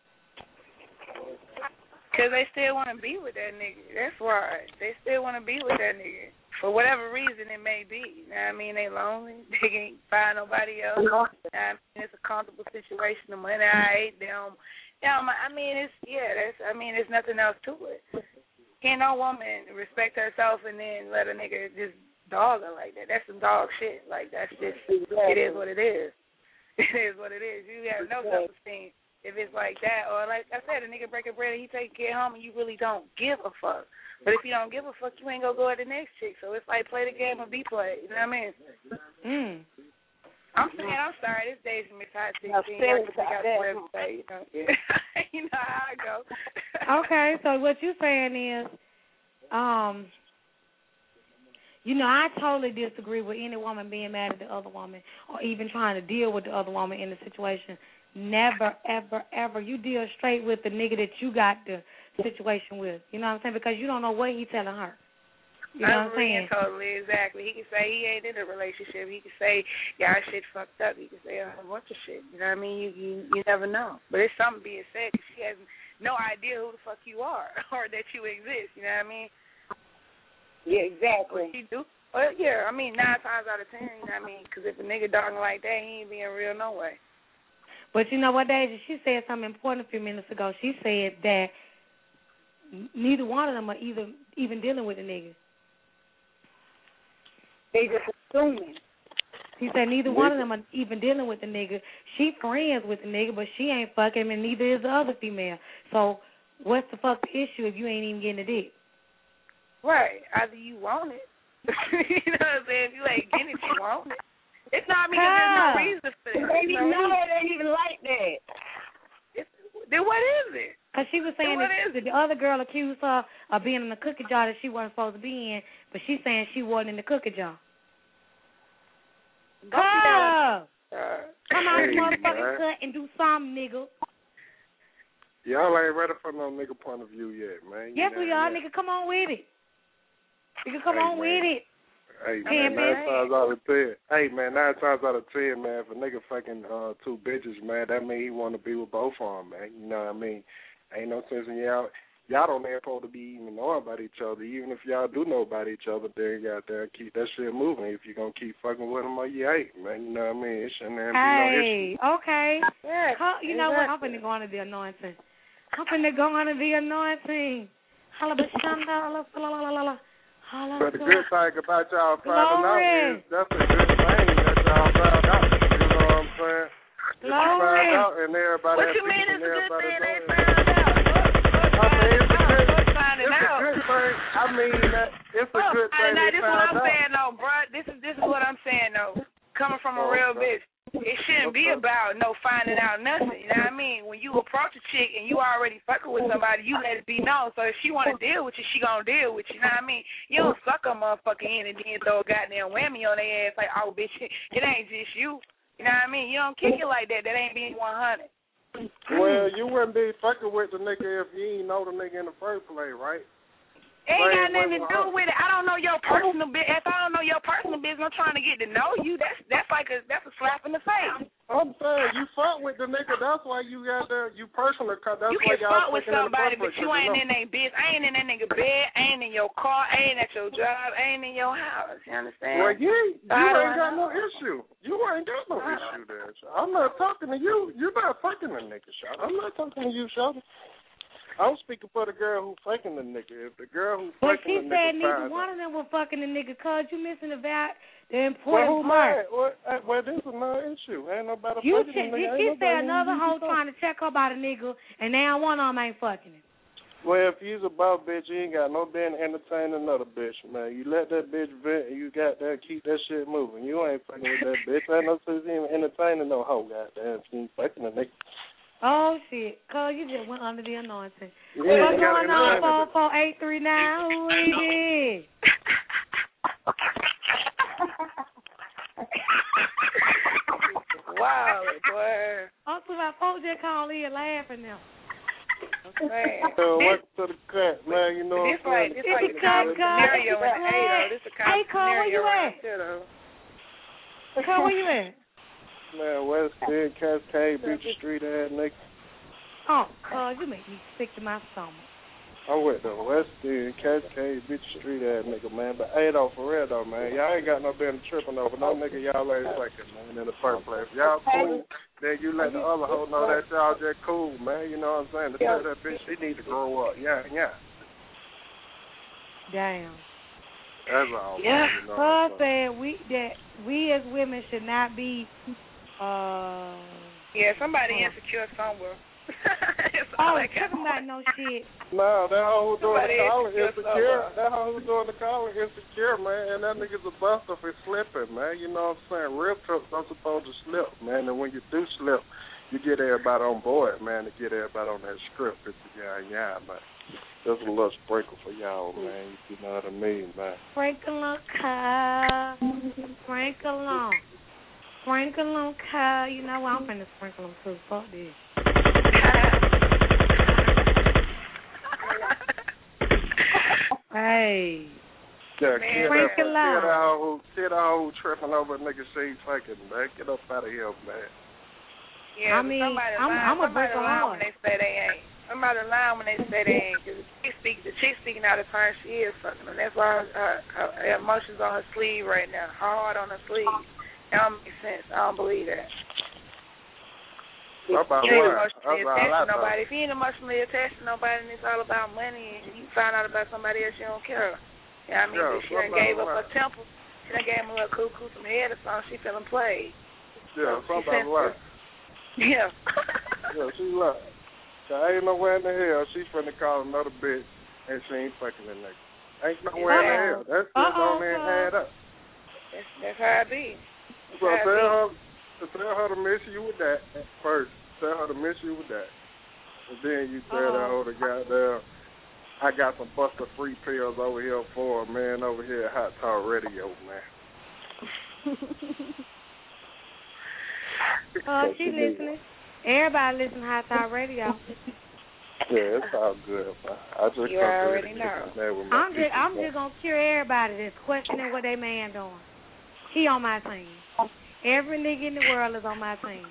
Because they still want to be with that nigga. That's right. They still want to be with that nigga. For whatever reason it may be. You know what I mean? They lonely. They can't find nobody else. You know what I mean? It's a comfortable situation. The money I ate, they don't, they don't, I mean, it's, yeah, that's, I mean, there's nothing else to it. Can't no woman respect herself and then let a nigga just dog her like that. That's some dog shit. Like, that's just, it is what it is. It is what it is. You have no self-esteem if it's like that. Or like I said, a nigga breaking bread and he take care home and you really don't give a fuck. But if you don't give a fuck, you ain't gonna go at the next chick. So it's like play the game or be played. You know what I mean? Mm. I'm saying, I'm sorry. This day's Miss Hot sixteen. No, I can take out the website. You know, you know how I go. Okay, so what you're saying is, um, you know, I totally disagree with any woman being mad at the other woman or even trying to deal with the other woman in the situation. Never, ever, ever. You deal straight with the nigga that you got the situation with. You know what I'm saying? Because you don't know what he's telling her. You know what I'm saying? Totally, exactly. He can say he ain't in a relationship. He can say, y'all shit fucked up. He can say a whole bunch of shit. You know what I mean? You you, you never know. But it's something being said because she has no idea who the fuck you are or that you exist. You know what I mean? Yeah, exactly. She do. Well, yeah, I mean, nine times out of ten, you know what I mean? Because if a nigga dogging like that, he ain't being real no way. But you know what, Deja? She said something important a few minutes ago. She said that neither one of them are either even dealing with a nigga. They just assuming. He said neither one of them are even dealing with the nigga. She friends with the nigga, but she ain't fucking him, and neither is the other female. So what's the fuck the issue if you ain't even getting the dick? Right. Either you want it. You know what I'm saying? If you ain't getting it, you want it. It's not because there's no reason for that. They even know it ain't even like that. It's, then what is it? Because she was saying that the other girl accused her of being in the cookie jar that she wasn't supposed to be in, but she's saying she wasn't in the cookie jar. Carl! Uh, Come on, hey, motherfucking man. cut and do something, nigga. Y'all ain't ready for no nigga point of view yet, man. You Yes, know we are, that. nigga. Come on with it. Nigga, come Hey, on man. with it. Hey, Ten man, nine minutes. times out of ten. Hey, man, nine times out of ten, man, if a nigga fucking uh, two bitches, man, that mean he want to be with both of them, man. You know what I mean? Ain't no sense in y'all. Y'all don't ain't supposed to be even knowing about each other. Even if y'all do know about each other, then you got to keep that shit moving. If you going to keep fucking with them or you ain't, man. You know what I mean? It shouldn't have be no issue. Hey, okay. Yeah, Call, you know what? I'm finna go under the anointing. I'm finna go under the anointing. Holla, bashanda, holla, la la la la. But the good thing about y'all finding Glory. out is that's a good thing that y'all found out. You know what I'm saying? If you find out and everybody What has you mean peace it's and a good everybody thing they knows. found out? I mean, it's a good, What's finding it's a out? good thing. I mean, that it's a Oh, good thing now, they this is what found I'm out. saying, though, bro. This is this is what I'm saying, though. coming from a real bitch, it shouldn't be about no finding out nothing. You know what I mean? When you approach a chick and you already fucking with somebody, you let it be known. So if she want to deal with you, she gonna deal with you. You know what I mean? You don't suck a motherfucker in and then throw a goddamn whammy on their ass like, oh, bitch, it ain't just you. You know what I mean? You don't kick it like that. That ain't being one hundred. Well, you wouldn't be fucking with the nigga if you ain't know the nigga in the first place, right? It ain't got nothing to do with it. I don't know your personal business. If I don't know your personal business, I'm trying to get to know you. That's that's like a that's a slap in the face. I'm saying you fuck with the nigga. That's why you got there. You personal. Cause that's you why can y'all fuck with somebody, but you ain't know. in their business. I ain't in that nigga bed. I ain't in your car. I ain't at your job. I ain't in your house. You understand? Well, you ain't, you I ain't got know. no issue. You ain't got no issue there. Shot. I'm not talking to you. You're not fucking the nigga, Shot. I'm not talking to you, Shot. I'm speaking for the girl who fucking the nigga. If the girl who but fucking she the said nigga neither finds one out. of them were fucking the nigga, cuz you missing about the Well, important who part. mad? Well, uh, well, this is no issue. Ain't nobody You fucking check, the nigga. she Ain't said nobody another even hoe talking. trying to check her about a nigga, and now one of them ain't fucking him. Well, if you's a boss bitch, you ain't got no being entertaining another bitch, man. You let that bitch vent and you got that, keep that shit moving. You ain't fucking with that bitch. Ain't no sense even entertaining no hoe, goddamn. She ain't fucking a nigga. Oh, shit. Cuz you just went under the anointing. Yeah, What's you gotta going on, imagine four four eight three nine? Who is it? Wow, boy. I'm talking about folks just calling in laughing now. Okay. So, welcome to the cut, man. You know This what I'm like saying? this like the kind of scenario in the A though. This the kind Hey, of Cuz, where scenario you right at? there though. Cuz, where you at? Man, West End, Cascade, Beach Street, ass nigga. Oh, cuz, you make me sick to my stomach. I'm with the West End, Cascade, Beach Street, ass nigga, man. But hey, though, for real, though, man, y'all ain't got no business tripping over no nigga y'all ain't fucking, man, in the first place. If y'all cool, then you let the other hoe know that y'all just cool, man. You know what I'm saying? To tell that bitch she need to grow up. Yeah, yeah. Damn. That's all. Yeah. Man, you know Cuz said we that we as women should not be. Uh, yeah, somebody uh, insecure somewhere. oh, talking about no shit. No, that hoe who doing Somebody the collar insecure insecure. somewhere. That hoe who doing the collar insecure, man. And that nigga's a buster for slipping, man. You know what I'm saying? Real trucks don't supposed to slip, man. And when you do slip, you get everybody on board, man, to get everybody on that script. It's yeah, yeah, man. Just a little sprinkle for y'all, man. You know what I mean, man. Sprinkle on car. Sprinkle on. Sprinkle on car. You know what? I'm finna sprinkle them too. Fuck this. Hey. Yeah, kid, Sprinkle that, on. kid out who, kid out who tripping over a nigga shit fucking, man. Get up out of here, man. Yeah, I mean, somebody I'm, lying, I'm a somebody break lying on. when they say they ain't. Somebody lying when they say they ain't. Cause the chick speak, the chick speaking out of turn, she is fucking them. That's why her, her, her emotions on her sleeve right now. Her heart on her sleeve. That don't make sense. I don't believe that. How about You ain't what? emotionally That's all attached I to know. nobody. If you ain't emotionally attached to nobody and it's all about money and you find out about somebody else, you don't care. You know what I mean? Yeah, If she what done about gave up what? her temple. She done gave him a little cuckoo some head or something. She feeling played. Yeah, So she somebody sensitive. like. Yeah. Yeah, she like. There ain't nowhere in the hell she finna call another bitch and she ain't fucking the nigga. Ain't nowhere in the Uh-oh. hell. That's just Uh-oh, on there uh-oh. add up. That's, that's how it be. That's So how it tell be. her, to tell her to miss you with that first. Tell her to miss you with that. And then you tell that Uh-oh. hoe to goddamn, I got some Buster Free pills over here for her, man, over here at Hot Talk Radio, man. Oh, she listening. Everybody listen to Hot Talk Radio. Yeah, it's all good, man. I just You already know. I'm just, I'm just gonna cure everybody that's questioning what they man doing. He on my team. Every nigga in the world is on my team.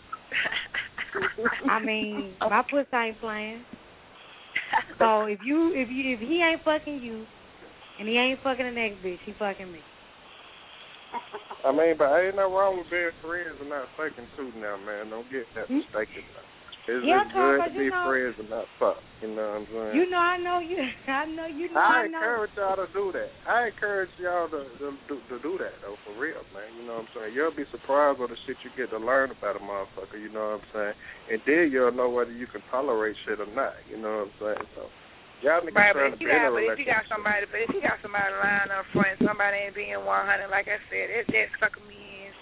I mean, my pussy ain't playing. So if you, if you, if he ain't fucking you, and he ain't fucking the next bitch, he fucking me. I mean, but ain't nothing wrong with being friends and not fucking too now, man. Don't get that mistaken. It's, Yeah, it's Carl, good but to you be know- friends and not fuck. You know what I'm saying? You know, I know you. I know you. Know, I I know. encourage y'all to do that. I encourage y'all to, to, to, to do that, though, for real, man. You know what I'm saying? You'll be surprised on the shit you get to learn about a motherfucker, you know what I'm saying? And then you'll know whether you can tolerate shit or not, you know what I'm saying? So, y'all niggas Right, trying but if to you be in got, a but if you got relationship. somebody, but if you got somebody lying up front, somebody ain't being one hundred, like I said, it just sucking me in,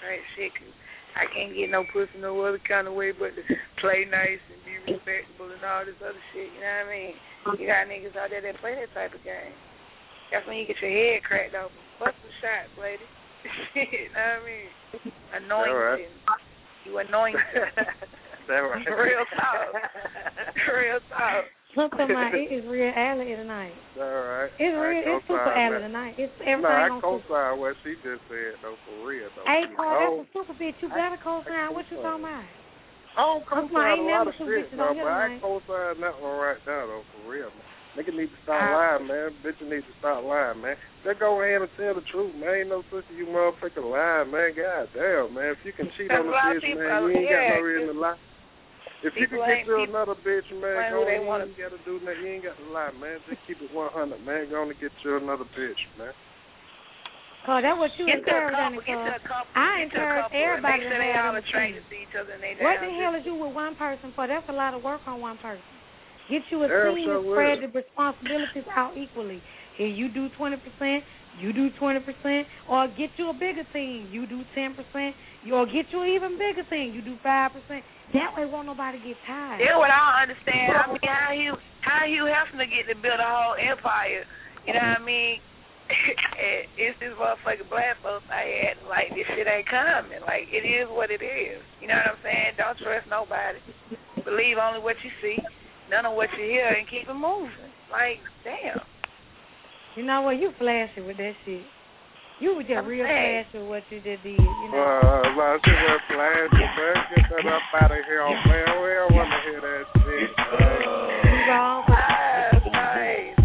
type shit. Cause I can't get no pussy no other kind of way but to play nice and be respectable and all this other shit. You know what I mean? You got niggas out there that play that type of game. That's when you get your head cracked open. Bust some shots, lady. You know what I mean? Anointing. Right. You anointing. Right. Real talk. Real talk. Something like it is real alley tonight. All right. It's real. It's super alley tonight. It's everything no, I co-sign what she just said though, for real though. Hey, Paul, that's a super bitch. You better co-sign. What you talking about? I don't co-sign a lot of shit, no, but I co-sign that one right now though, for real, man. Nigga need to stop lying, man. Bitch need to stop lying, man. Just go ahead and tell the truth, man. Ain't no such as you motherfucking lying, man. God damn, man. If you can cheat on the bitch, man, you ain't got no reason to lie. If you can get you another bitch, man, go ahead and you gotta do that. You ain't got to lie, man. Just keep it one hundred, man. Go on and get you another bitch, man. Oh, that's what you encourage, honey. I encourage everybody to have them trained to see each other. What the hell is you with one person for? That's a lot of work on one person. Get you a team and spread the responsibilities out equally. Here, you do twenty percent, you do twenty percent, or get you a bigger team. You do ten percent, or get you an even bigger team. You do five percent. That way won't nobody get tired. That's what I don't understand. I mean, how Hugh, how Hugh Hefner get to build a whole empire? You know what I mean? It's this motherfucking black folks I had. Like, this shit ain't coming. Like, it is what it is. You know what I'm saying? Don't trust nobody. Believe only what you see, none of what you hear, and keep it moving. Like, damn. You know what? You flashy with that shit. You were just I'm real saying. flashy with what you just did. You know? Uh, well, she was flashy, man. Get that up out of here, man. We don't want to hear that shit, man. You wrong. Nice, nice.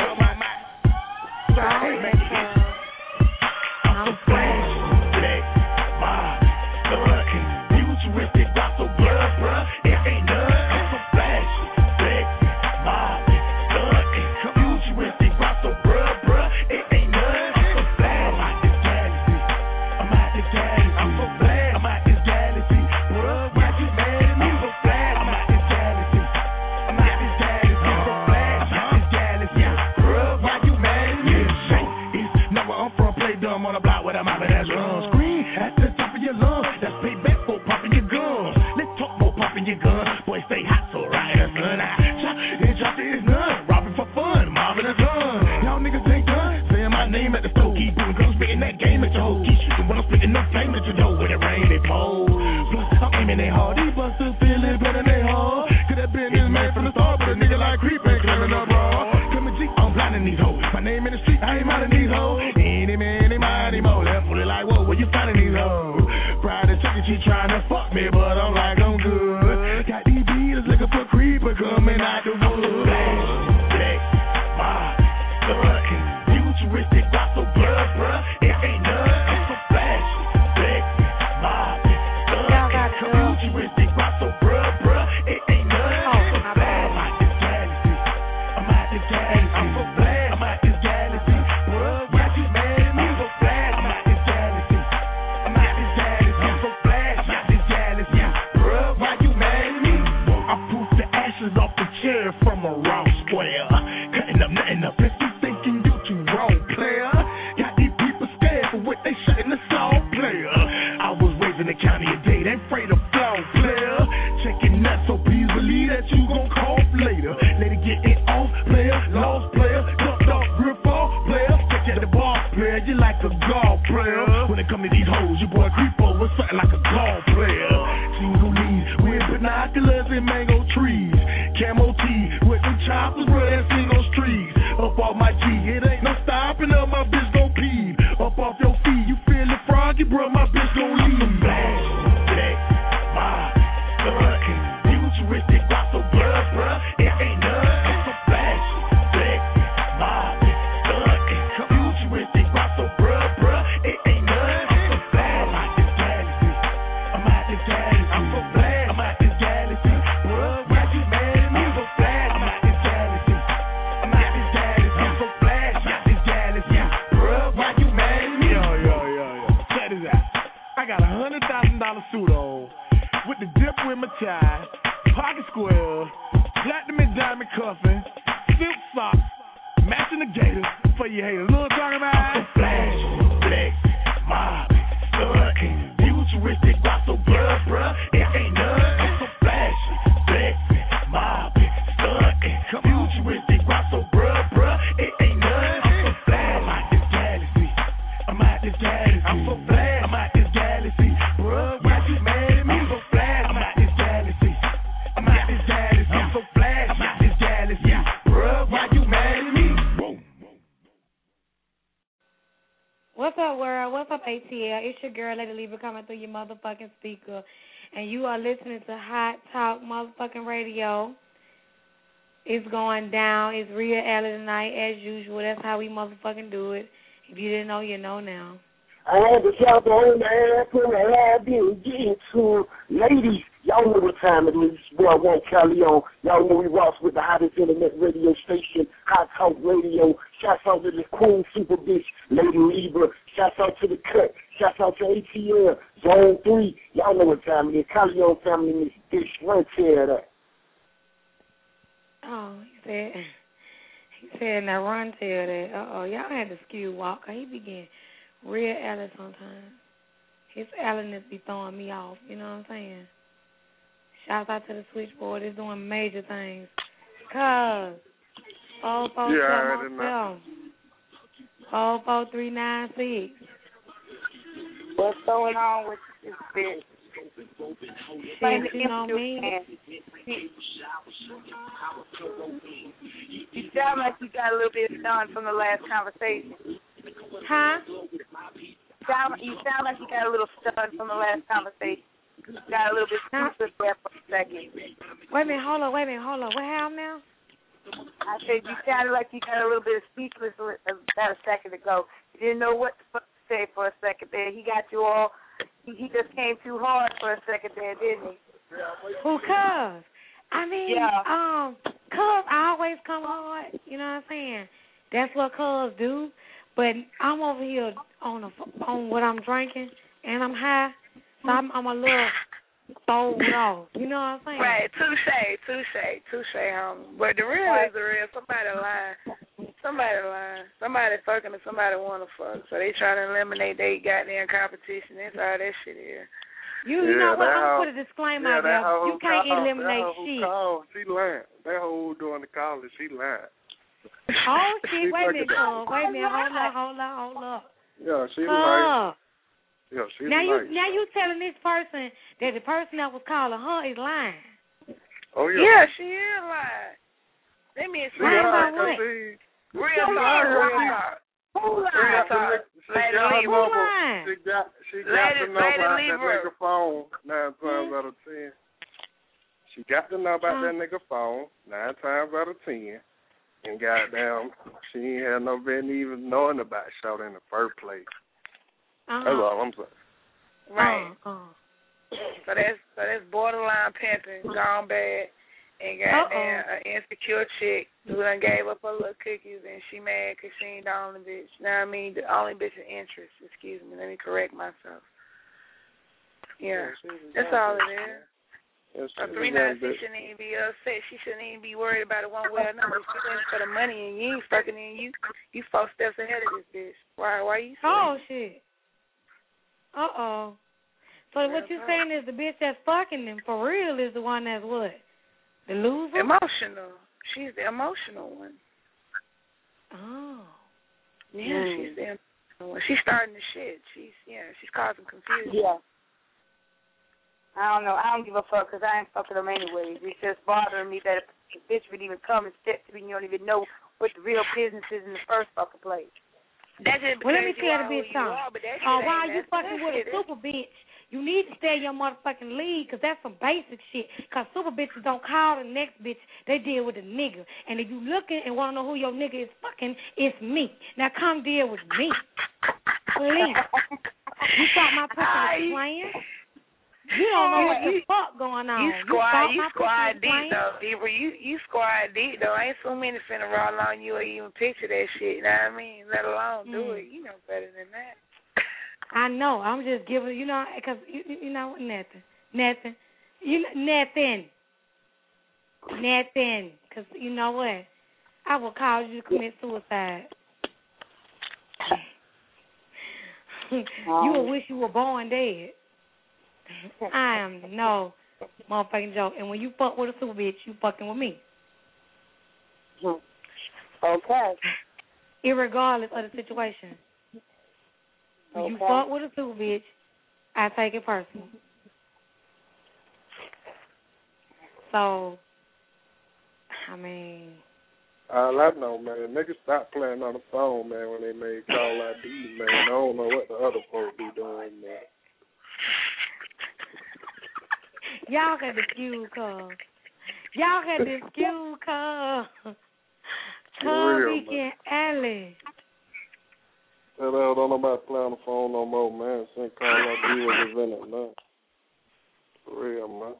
I'm flashy. Black, my, fucking, futuristic, rock so blood, bruh. It ain't none. I'm so flashy. Black, my, fucking, futuristic, rock so bruh, bruh. It ain't none. I'm so flashy. I'm out this galaxy. I'm out this galaxy. I'm so flashy. I'm out this galaxy. Bruh, why you mad at me? I'm so flashy. I'm out this galaxy. I'm out this galaxy. I'm so flashy. I'm out this galaxy. Bruh, why you mad at me? It's not where I'm from. Play dumb on the block with a mouth that's run. Scream at the top of your lungs. That's payback for popping your gums. Let's talk more popping your gun. Boy, stay hot, so right, son. I chop and chop it is none. Robbing for fun, mobbing a gun. Y'all niggas ain't done. Saying my name at the store. Keep doing guns, spitting that game at your whole key. And when I'm spitting up flame at your door, when it rain, they pose. Plus, I'm aiming they hard. These busters feeling better than they hard. Could have been this man from the start, but a nigga like Creep ain't claiming up raw. Come and G, I'm blinding these hoes. My name in the street, I ain't minding these hoes. Any man, any mind, any more. Left fully like, whoa, where you finding these hoes? Pride and chicken, she trying to fuck me, but I'm like, I'm good. Got these beaters looking for Creeper coming out the wood. Black, my, fucking, futuristic, rock so blood, bruh. It ain't none. I'm so flashy. Black, my, fucking, futuristic, rock so bruh, bruh. It ain't none. I'm so flashy. I'm out this galaxy. I'm out this galaxy. I'm so flashy. I'm out this galaxy. Bruh, why you mad at me? I'm so flashy. I'm out this galaxy. I'm out this galaxy. I'm so flashy. I'm out this galaxy. Bruh, why you mad at me? I poof the ashes off the chair from a raw square. Cutting up, nothing up. If you thinking you too wrong, player. Got these people scared for what they shutting the song, player. I was raised in the county a day. They afraid of flow, player. Checking nuts, so please believe that you gon' cough later. Later get it off, player. Lost player. Jumped off, grip off, player. Check at the ball, player. You like a golf player. When it come to these hoes, your boy Creepo was something like a golf player. Single leads with binoculars and mango trees. Camo tee with the choppers, bro, that single streets. Up off my G, it ain't no stopping up, my bitch gon' pee. Up off your feet, you feelin' froggy, bro, my bitch gon' leave. Black, black, my, fucking, futuristic, rock so blood, bruh. It ain't none. I'm so flashy. Black, my, fucking, futuristic, rock so bruh, bruh. It ain't none. I'm so flashy. I'm out this galaxy. I'm out this galaxy. I'm so flashy. I'm out this galaxy. Bruh, why you mad at me? I'm so flashy. I'm out this galaxy. I'm out this galaxy. I'm so flashy. I'm out this galaxy. Bruh, why you mad at me? Yo, yo, yo, yo. Check this out. I got a hundred thousand dollar suit on with the dip with my tie, pocket square, platinum and diamond cuffing, silk socks, matching the gators for you haters. Know what I'm talking about? I'm so flashy, black, mob, fucking, up, A T L? It's your girl, Lady Libra, coming through your motherfucking speaker. And you are listening to Hot Talk motherfucking radio. It's going down. It's Rhea Allen tonight, as usual. That's how we motherfucking do it. If you didn't know, you know now. I had to shout on the ass and I have been getting to ladies. Y'all know what time it is. Boy, Juan Calion. Y'all know we rock with the hottest internet radio station, Hot Talk Radio. Shouts out to the Queen Super Bitch, Lady Libra. Shouts out to the Cut. Shouts out to A T L, Zone three. Y'all know what time it is. Calion family, Miss Bitch, run tear that. Oh, he said, he said, now run tell that. Uh-oh, y'all had to skew Walker. He began real Alice sometimes. His Allen be throwing me off, you know what I'm saying? Shouts out to the switchboard. It's doing major things. Cuz, four four seven seven, four four three nine six. What's going on with this bitch? Shit, you know me. You sound like you got a little bit done from the last conversation. Huh? Sound, you sound like you got a little stunned from the last conversation. You got a little bit speechless there for a second. Wait a minute, hold on, wait a minute, hold on. What happened now? I said you sounded like you got a little bit of speechless about a second ago. You didn't know what to say for a second there. He got you all, he, he just came too hard for a second there, didn't he? Who, Cuz? I mean, yeah. um, Cuz always come hard, you know what I'm saying? That's what Cuz do. But I'm over here on a, on what I'm drinking, and I'm high, so I'm, I'm a little thrown off. You know what I'm saying? Right, touche, touche, touche, homie. But the real is the real. Somebody lying. Somebody lying. Somebody fucking and somebody want to fuck. So they trying to eliminate their goddamn competition. That's all that shit is. You, you yeah, know what? I'm hoe, going to put a disclaimer yeah, out there. Hoe, You can't call, eliminate that shit. Call, she lying. That hoe doing the calling, she lying. Oh, shit, wait a minute, Cuz. Wait a minute, hold up, hold up, hold up. Yeah, she Cuz. lying. Yeah, she now lying. you, now you telling this person that the person that was calling her is lying. Oh, yeah. Yeah, she is lying. Let me She explain lying, what? she, Real she talk, lying, real she, talk. Who She lied? got, she Lady got her Libra. number. She got, she got Lady- the number Lady out that Libra. nigga phone nine times Hmm? out of ten. She got the number out that nigga phone nine times out of ten. And goddamn, she ain't had no business even knowing about shot in the first place. Uh-huh. That's all I'm saying. Right. Uh-uh. So that's so that's borderline pimping, gone bad, and goddamn an insecure chick who done gave up her little cookies and she mad because she ain't the only bitch. You know what I mean? The only bitch in interest. Excuse me. Let me correct myself. Yeah, that's all it is. Yes, A three nine six shouldn't even be upset. She shouldn't even be worried about it one way or another. If you in for the money and you ain't fucking in, you you four steps ahead of this bitch. Why? Why you? Oh shit. Uh oh. So yeah, what you saying is the bitch that's fucking them for real is the one that's what? The loser? Emotional. She's the emotional one. Oh. Yeah, Mm. she's the emotional one. She's starting the shit. She's yeah, she's causing confusion. Yeah. I don't know. I don't give a fuck because I ain't fucking them anyways. It's just bothering me that a bitch would even come and step to me and you don't even know what the real business is in the first fucking place. That's just well, let me because tell you the are bitch who you something. are, but that shit Uh, ain't- while you that's- fucking that with a shit is- super bitch, you need to stay in your motherfucking league because that's some basic shit. Because super bitches don't call the next bitch. They deal with the nigga. And if you looking and want to know who your nigga is fucking, it's me. Now come deal with me. Please. You thought my pussy was playing? You don't know what the fuck going on. You squad, you, you squad deep playing? though, Deeper. You you squad deep though. Ain't so many finna roll on you or even picture that shit. You know what I mean? Let alone do Mm. it. You know better than that. I know. I'm just giving, you know, because you, you know nothing, nothing, you know, nothing, nothing. Because you know what? I will cause you to commit suicide. You will wish you were born dead. I am no motherfucking joke. And when you fuck with a super bitch, you fucking with me. Okay. Irregardless of the situation. When Okay. you fuck with a super bitch, I take it personal. So, I mean, All I know, man, niggas stop playing on the phone, man, when they made Call I D, man. I don't know what the other folks be doing, man. Y'all got the excuse, cuz. Y'all got the excuse, cuz. Cuz weekend alley. That hell don't nobody play on the phone no more, man. Since Call I D was invented, man. For real, man.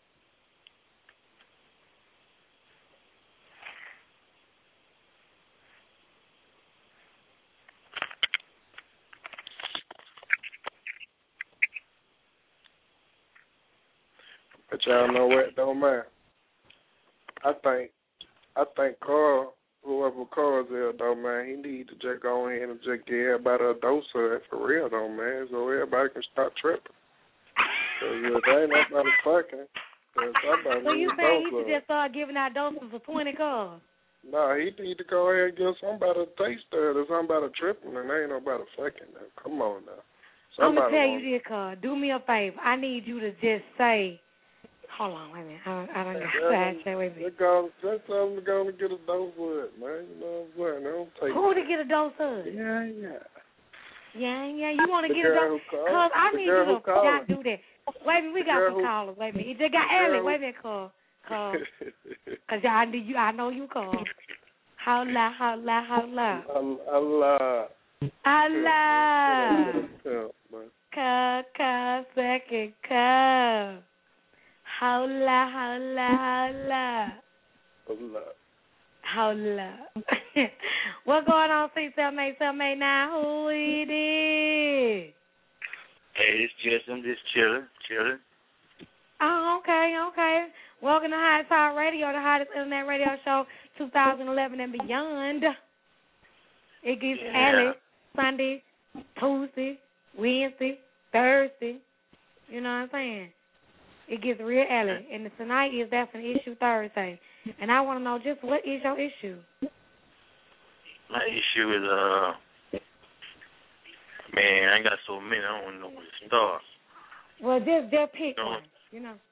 But y'all know what though, man? I think, I think Carl, whoever Carl's there though, man, he need to just go ahead and just give everybody a dose of it for real though, man, so everybody can stop tripping. So yeah, they ain't nobody fucking. So you saying he should just start giving out doses for twenty cars? Nah, he need to go ahead and give somebody a taste of it or somebody tripping, and there ain't nobody fucking now. Come on now. I'm Somebody gonna tell wants- you this, car. Do me a favor. I need you to just say. Hold on, wait a minute. I don't, I don't got that. Say, wait a minute. Just tell them to go and get a dose of it, man. You know what I'm saying? They don't take Who to get a dose of? Yeah, yeah. Yeah, yeah. You want to The get a girl dose? who called. Cause I The need girl you who to called. not do that. Wait a minute, we The got girl some who- callers. Wait a minute. They got The Ellie. girl Wait a minute, call. Call. Cause I need you. I know you call. How la, how la, how la. Allah. Allah. Yeah, man. Ka, ka, second, ka. Howla, howla, howla. Allah. Howla. What's going on, C seven eight seven eight nine? Who it is? Hey, it's just, I'm just chilling, chilling. Oh, okay, okay. Welcome to Hot Talk Radio, the hottest internet radio show, two thousand eleven and beyond. It gets Yeah. Alice Sunday, Tuesday, Wednesday, Thursday. You know what I'm saying? It gets real early. And tonight is that's an issue Thursday. And I want to know just what is your issue? My issue is, uh, man, I got so many, I don't know where to start. Well, just, just pick No. one, you know.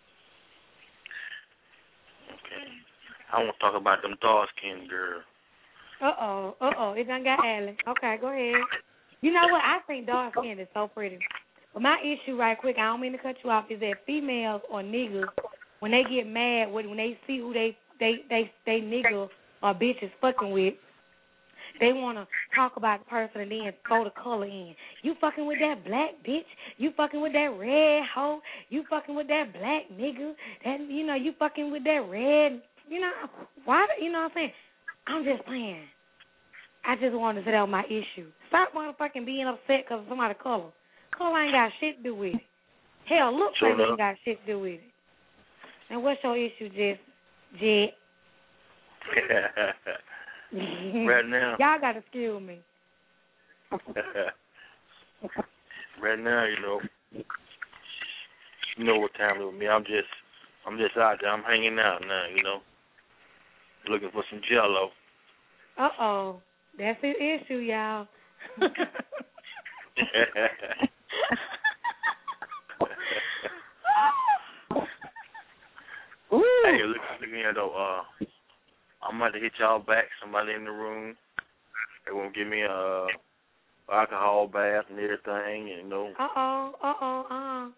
Okay. I want to talk about them dark-skinned girls. Uh-oh, uh-oh. It done got Allen. Okay, go ahead. You know what? I think dark skin is so pretty. But my issue right quick, I don't mean to cut you off, is that females or niggas, when they get mad, when when they see who they, they, they, they nigga or bitch is fucking with, they want to talk about the person and then throw the color in. You fucking with that black bitch. You fucking with that red hoe. You fucking with that black nigga. That, you know, you fucking with that red. You know, why, you know what I'm saying? I'm just playing. I just wanted to say that was my issue. Stop motherfucking being upset because of somebody's color. Color ain't got shit to do with it. Hell, look Sure like it enough. ain't got shit to do with it. And what's your issue, Jess? Jet? Right now. Y'all got to excuse me. Right now, you know, you know what time it is with me. I'm just, I'm just out there. I'm hanging out now, you know, looking for some Jello. Uh-oh. That's his issue, y'all. Hey, look, look here though. Uh, I'm about to hit y'all back. Somebody in the room. They won't give me a alcohol bath and everything, you know. Uh-oh, uh-oh, uh-uh.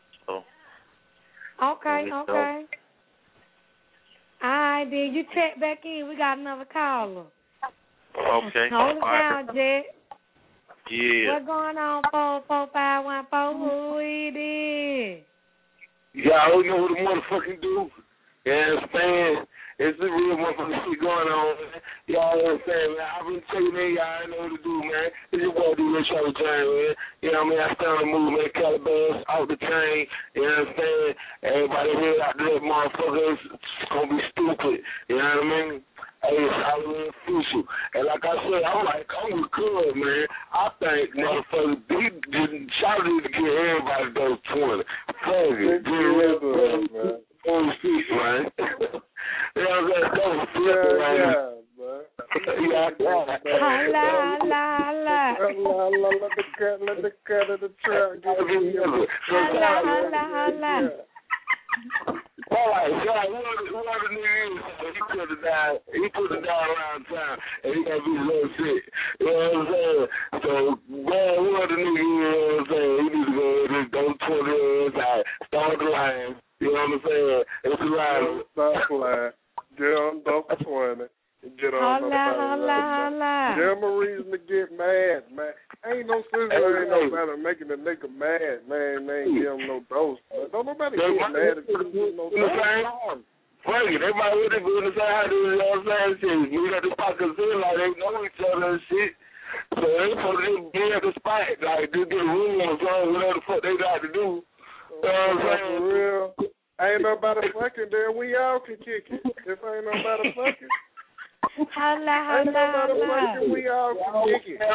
So. Okay, So- okay. All right, then you check back in. We got another caller. Okay. Hold it All right. down, Jet. Yeah. What's going on, four four five one four? Who it is? Y'all know what the motherfucking do. You understand? It's the real motherfucking shit going on, man. Y'all understand, man? I've been taking in, y'all know what to do, man. It's your boy, D. Rich, on the train, man. You know what I mean? I stay on the move, man. Calabas, out the train. You understand? Everybody here out there, motherfuckers, it's gonna be stupid. You know what I mean? Hey, it's Halloween official. And like I said, I'm like, I'm with good, man. I think motherfuckers, he didn't try to get everybody those twenty. Fuck it. Get real good, man. On the feet, man. You know what I'm saying? That was flipping, man. Yeah, man. Yeah, yeah. Holla, holla, holla. Allah, Allah, let the cat, let the cat of the trap get Holla, holla, holla. All right, yeah, one of the, one of the niggas, he could put it down. He put it down around town, and he got to be a little sick. You know what I'm saying? So, man, what the nigga, you know what I'm saying? He needs to go ahead and go twenty inside, start the line. You know what I'm saying? It's a line. Start the line. Get on double twenty. Get on holla, holla, holla. Give him a reason to get mad, man. Ain't no sense, ain't no matter making the nigga mad, man. They ain't give him no dose. Man. Don't nobody get mad if you get no dose. Fuck it, they might really be in the same house, you know what I'm saying? Shit, we got this pocket in like they know each other and shit. So they supposed to be at the spot, like just get a room or something, whatever the fuck they got to do. You know what I'm saying? For real. Ain't nobody fucking there, we all can kick it. If ain't nobody fucking. Holla, Ain't holla, nobody holla. fucking, we all can kick it.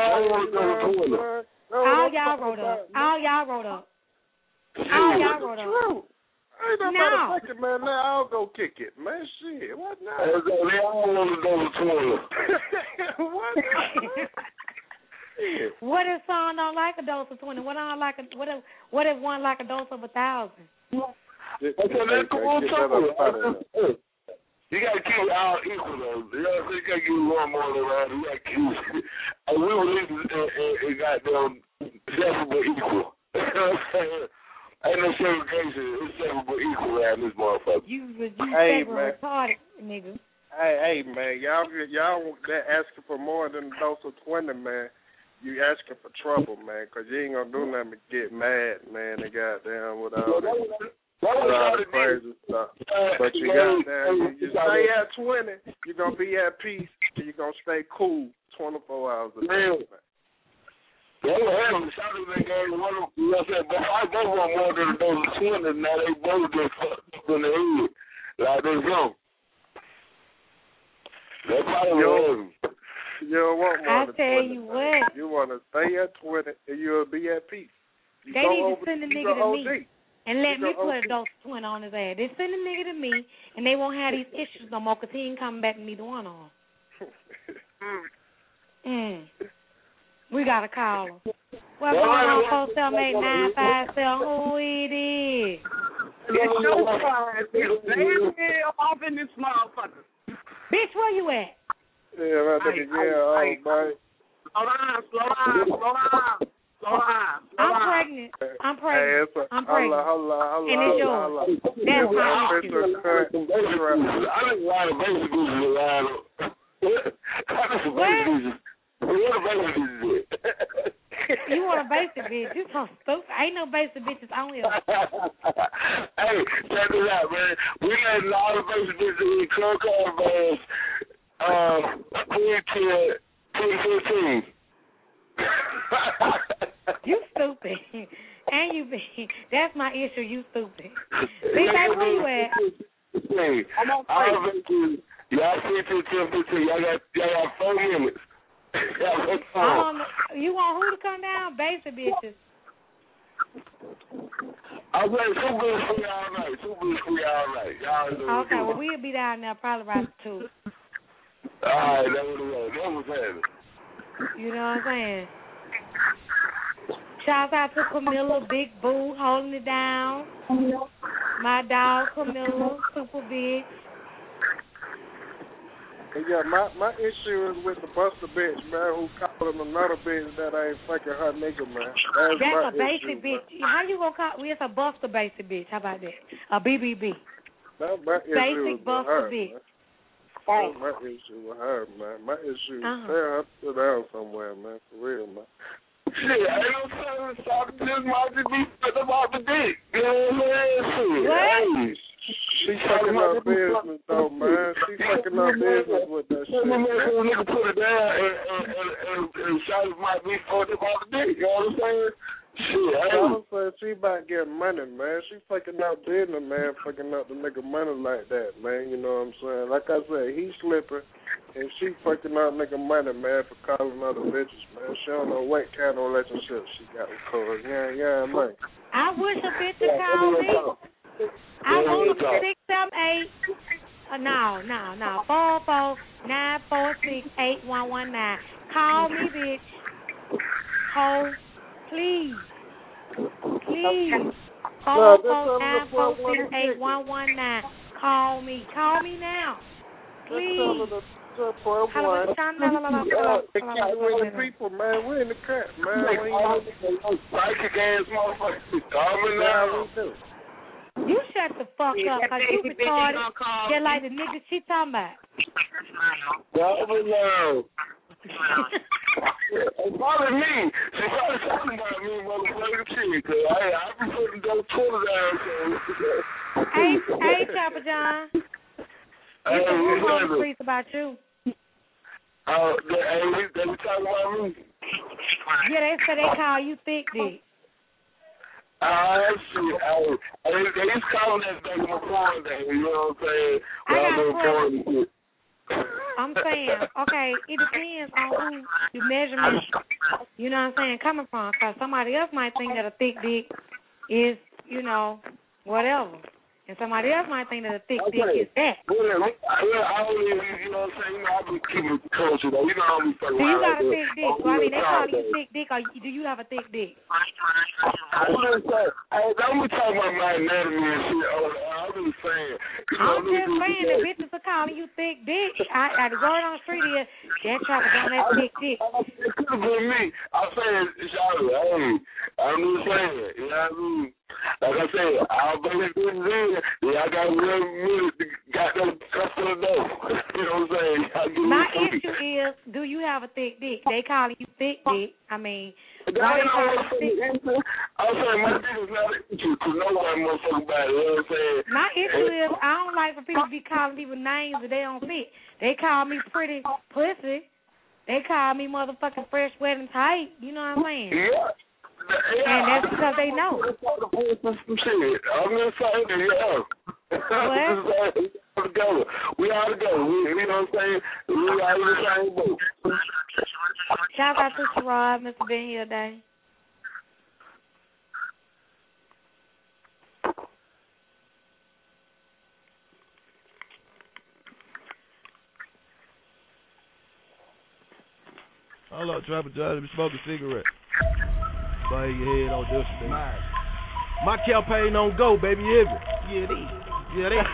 All y'all wrote up. All y'all wrote up. All y'all wrote up. Ain't nobody No. fucking, man. Now I'll go kick it, man. Shit, what now? They all want to go to Twitter. What now? What if someone don't like a dose of twenty? What don't like a what if what if one like a dose of a thousand? Okay, that's cool too. You gotta keep it all equal though. You know what I'm saying? You gotta give one more around. You gotta keep and we were living and got them separable equal. You know what I'm saying? Ain't no segregation. It's separable equal around this motherfucker. You you Hey, separate man. retarded, nigga. Hey, hey, man, y'all y'all that asking for more than a dose of twenty, man. You asking for trouble, man, because you ain't gonna do nothing but get mad, man. They goddamn with all this, with all the crazy stuff. But you goddamn, you, you stay at twenty, you're gonna be at peace, and you're gonna stay cool twenty-four hours a day. They were having a shot at that game. One of them, you know what I'm saying? But I both want more than a dose of twenty. Now they both just fucked up in the head. Like they go. They probably was. You don't want more I than tell twenty, you man. what. You want to stay at twenty, and you'll be at peace. You They go need to over, send a you nigga go to O D. me and let You me go put O a D. dose of twenty on his ass. They send a nigga to me, and they won't have these issues no more because he ain't coming back to neither one of them. mm. We got to call him. What's going on, four seven eight nine five seven? Who it is? It's your time. Damn it, I'm off in this motherfucker. Bitch, where you at? Yeah, right there. Yeah, oh, boy. Slow down, slow down, slow down, slow down. I'm pregnant. I'm pregnant. Hey, it's a, I'm pregnant. Holla, holla, holla, And it's yours. holla, holla. That's my issue. I didn't lie to basic gooses a line up. I just basic gooses. What a basic gooses is. You want a basic bitch. You so stupid. Ain't no basic bitches on here. Hey, check this out, man. We had a lot of basic bitches in Club Car Bands um, pre-till twenty fifteen. You stupid. And you be. That's my issue. You stupid. Big baby, where you at? Hey, I'm on free. Y'all free till ten fifteen. Y'all got, y'all got four minutes. Um, you want who to come down? Basic bitches. I'm like, two bitches free all night. Two bitches free all night. Y'all know Okay, well, we'll be down there probably around two. All right, that was it. That was happening. You know what I'm saying? Shout out to Camilla, Big Boo, holding it down. My dog, Camilla, super bitch. Yeah, my my issue is with the buster bitch, man, who calling another bitch that ain't fucking her nigga, man. That's, That's my a basic issue, bitch. Man. How you gonna call? Well, it's a buster basic bitch. How about that? A B B B. That's my issue Basic with buster her, bitch. Man. That's my issue with her, man. My issue is Uh-huh. tell her to sit down somewhere, man, for real, man. Shit, ain't no telling stop this might just be fucked up off the dick. You know what I'm saying? Shit. Hey. She fucking up business, though, man. She fucking up business with that shit. Man, Man. so a nigga put it down and, and, and, and, and Shawty might be fucked up off the dick. You know what I'm saying? Shit, hey. I'm saying she about getting money, man. She fucking up business, man. Fucking up the nigga money like that, man. You know what I'm saying? Like I said, he slipping, and she fucking up nigga money, man, for calling other bitches, man. She don't know what kind of relationship she got with Corey. Yeah, yeah, man. I wish a bitch would call me. I want them six seven eight. Uh, no, no, no. Four four nine four six eight one one nine. Call me, bitch. Ho, please, please. Four four nine four six eight one one nine. Call me. Call me now, please. twelve one. The California people, man, we're in the crap, man. We ain't psychic ass motherfuckers. You shut the fuck up, cause you retarded. Just like the nigga she talking about. Governor. Probably me. She probably talking about me, motherfucker, shit, cause I, I be putting those Twitter down, so. Hey, hey, Chopper John. You hey, can move on the streets about you. Oh, uh, hey, they, they be talking about me? Yeah, they say they call you thick dick. Ah, uh, shit. Hey, hey, they used to call that back in my porn day, you know what I'm saying? I got porn and shit. I'm saying, okay, it depends on who the measurement, you know what I'm saying, coming from. Because somebody else might think that a thick dick is, you know, whatever. And somebody else might think that a thick okay. dick is that. Well, yeah, I don't even, you know what I'm saying, you know, I've been keeping it culture, though. You know how we fucking Do you got like a thick dick? Well, I mean, they call you thick dick, or do you have a thick dick? I'm just saying, I, I'm talking about my anatomy and shit. Oh, I'm just saying. You know, I'm just saying that bitches are calling you thick dick. I, I the word on the street is, that trying to go on that thick dick. It could have been me. I'm saying, Charlotte, hey, I'm just saying, you know what I mean? Like I said, I'll bring it in. Yeah, I got one minute to got them customer door. You know what I'm saying? My issue is, do you have a thick dick? They calling you thick dick. I mean, why they calling you thick dick? I'm saying my dick is not an issue to no one motherfucking body. You know what I'm saying? My issue is, I don't like for people to be calling people names that they don't fit. They call me pretty pussy. They call me motherfucking fresh, wet, and tight. You know what I'm saying? Yeah. Yeah, and that's because they know. I'm just saying, yeah. What? Together. We all together. We, you know what I'm saying? We all in the same boat. Shout out to Sherrod, Mister Ben here today. Hold up, Trapper John. Be smoking a cigarette. Bang your head on this thing. My campaign on go, baby. You hear me? Yeah, it is. Yeah, it is.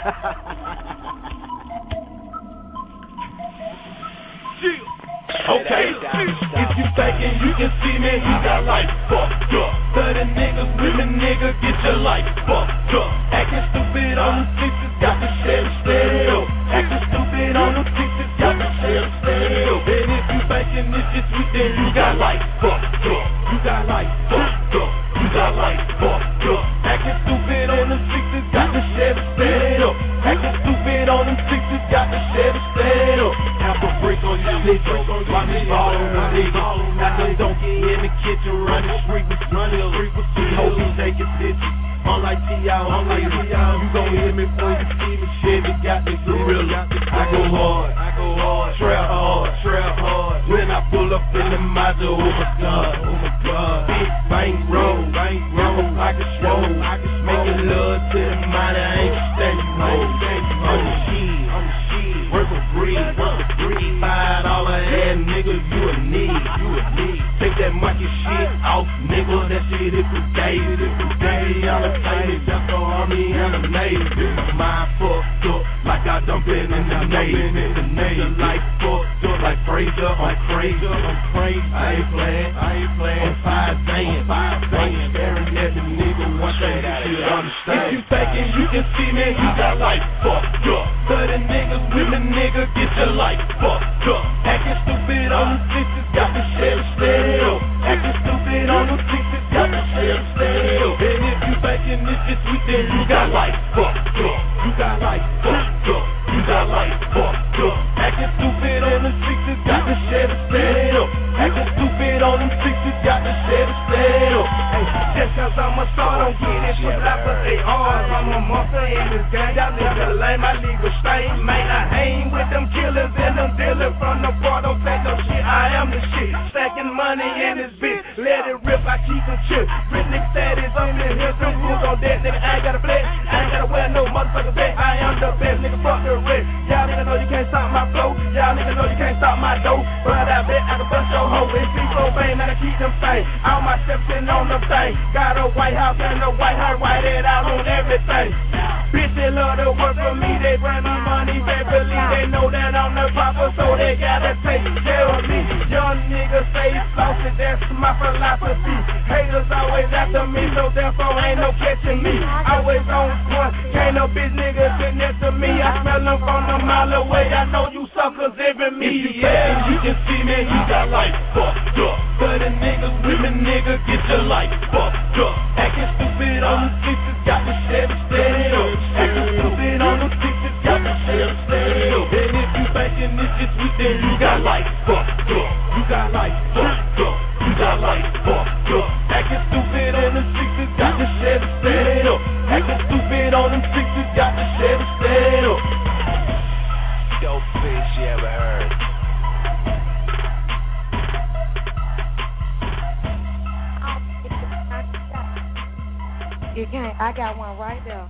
Okay, if you faking, you can see me, you got life fucked up. thirty niggas with a nigga, get your life fucked up. Acting stupid on the sixes, got the shit stereo. Acting stupid on the sixes, got the shit stereo. And if you faking this shit sweet, then you got life fucked up. You got life fucked up. You got life fucked up. Acting stupid on the sixes, got the shit stereo. Acting stupid on them sixes, got the shit stereo. Half a break on your snitch, watch me ball on my nigga. Got the donkey in the kitchen, running street with running street with two hoes and taking pictures. Unlike T I, unlike T I, you gon' hear me before you see me. Chevy got me gorilla. I go hard, I go hard, trail hard, trail hard. When I pull up in the Mazda, oh my god, oh my god. Big bank roll, bank roll, I can swole, I can making love to the money, I ain't standing roll. I'm the shit, I'm the shit. Work for free, work for free. Five dollar ass nigga, you a need, you a need. Take that monkey shit off, nigga. That shit is for days, it's for days. I'm a tiny just so on me and the Navy. Mind fucked up, like I done been in the Navy. In the Navy, like fucked up, like Fraser. I'm crazy, I'm crazy. I ain't playing, I ain't playing. I'm five saying, five saying. Staring at the nigga, one thing you should understand. If you faking, you can see me, you got life fucked up. thirty niggas with a nigga, get your life fucked up. Acting stupid on the sixes, got the shit stereo. Acting stupid on the sixes, got the shit stereo. And if you faking this shit sweet, then you got life fucked up. You got life fucked up. You got life fucked up. Acting stupid on the sixes, got the shit stereo. Acting stupid on them sixes, got the shit stereo. Hey, just cause I'm a star, don't get it for life, but they hard. I'm a monster in this gang, y'all niggas lame, I leave a stain. Man, I hang with them killers and them dealers from the bar, don't take no shit, I am the shit. Stacking money in this bitch, let it rip, I keep them chill. Rich nigga status, I'm in here, some fools on deck, nigga, I ain't got a flex, I ain't gotta wear no motherfucking vest, I am the best, nigga, fuck the rest. Y'all niggas know you can't stop my flow, y'all niggas know you can't stop my dough, but I bet I can bust your hoe, and see so bang, man, I keep them things, all my steps in on the thing, got a White House and a White House, white it out on everything. Bitch, they love to work for me, they bring me money, they believe they they know that I'm the proper, so they gotta take care of me. Young niggas stay flossy, that's my philosophy. Haters always after me, so therefore ain't no catching me. Always on point, can't no bitch nigga sit next to me. I smell them from a mile away, I know you suckers envy me, yeah. You can see me, you got life fucked up. But the niggas, women nigga, get your life fucked up. Acting stupid on the sixes, got the Chevy steady up. Acting stupid on the sixes, got the Chevy steady up. And if you thinking this is sweet, then you got life fucked up. You got life fucked up. You got life fucked up. Acting stupid on the sixes, got the Chevy steady up. Acting stupid on them sixes, got the Chevy steady up. Dope bitch you ever heard? You can't. I got one right there.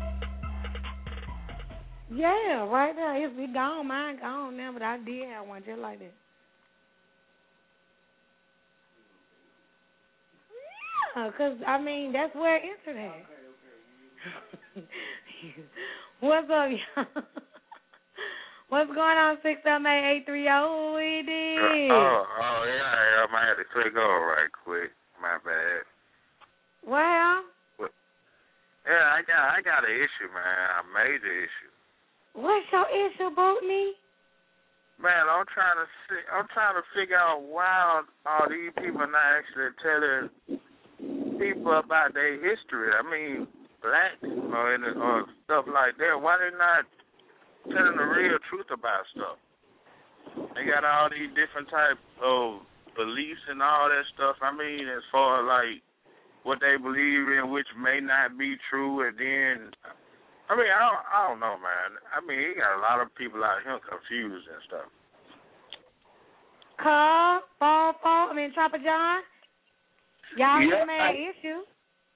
Yeah, right there. It's be gone. Mine gone now, but I did have one just like that. Yeah, because, I mean, that's where it entered at. What's up, y'all? What's going on, six seven eight eight three zero? Who it is? Oh, oh, yeah, I might have to click on right quick. My bad. Well? Yeah, I got I got an issue, man, a major issue. What's your issue, Bootney? Man, I'm trying to see, I'm trying to figure out why all these people are not actually telling people about their history. I mean, black or, in, or stuff like that. Why they not telling the real truth about stuff? They got all these different types of beliefs and all that stuff. I mean, as far as like what they believe in, which may not be true, and then, I mean, I don't, I don't know, man. I mean, he got a lot of people out here confused and stuff. Carl, Paul, Paul, I mean, Trapper John, y'all Yeah, yeah, mad I- issue.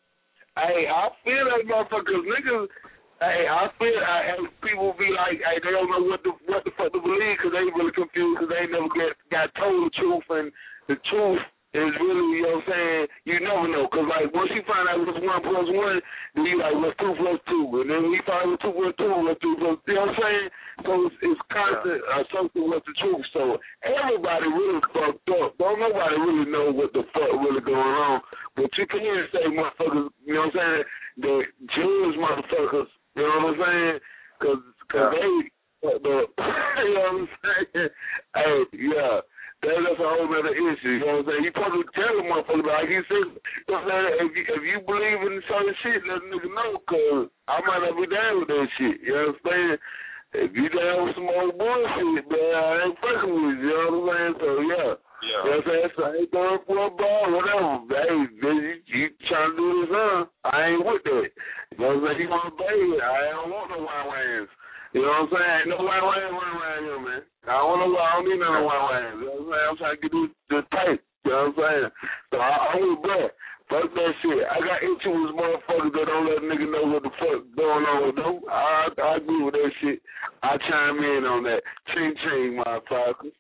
Hey, I feel that motherfuckers, niggas. Hey, I feel I, and people be like, hey, they don't know what the what the fuck to believe because they really confused because they never get got told the truth, and the truth is really, you know what I'm saying, you never know. Because, like, once you find out what's one plus one, then you like, what's two plus two? And then when you find out what's two plus two, what's two plus, you know what I'm saying? So it's, it's constant uh, something with the truth. So everybody really fucked up. Don't nobody really know what the fuck really going on. But you can say motherfuckers, you know what I'm saying, the Jews motherfuckers, you know what I'm saying? Because cause they, the, you know what I'm saying? Hey, yeah. That, that's a whole other issue, you know what I'm saying? You probably tell a motherfucker, like you said, you know what I'm saying? If you, if you believe in certain shit, let a nigga know, because I might not be down with that shit, you know what I'm saying? If you down with some old bullshit, man, I ain't fucking with you, you know what I'm saying? So, yeah. Yeah. You know what I'm saying? So I ain't going for a ball, whatever. Hey, you, you trying to do this, huh? I ain't with that. You know what I'm saying? You want to bathe, I don't want no white wings. You know what I'm saying? Ain't no white wings running around here, man. I don't know why I don't need no white wings. You know what I'm saying? I'm trying to get this, this tight. You know what I'm saying? So I, I'm with Brett. Fuck that shit. I got into with motherfuckers that don't let a nigga know what the fuck going on with them. I, I agree with that shit. I chime in on that. Ching ching, motherfuckers.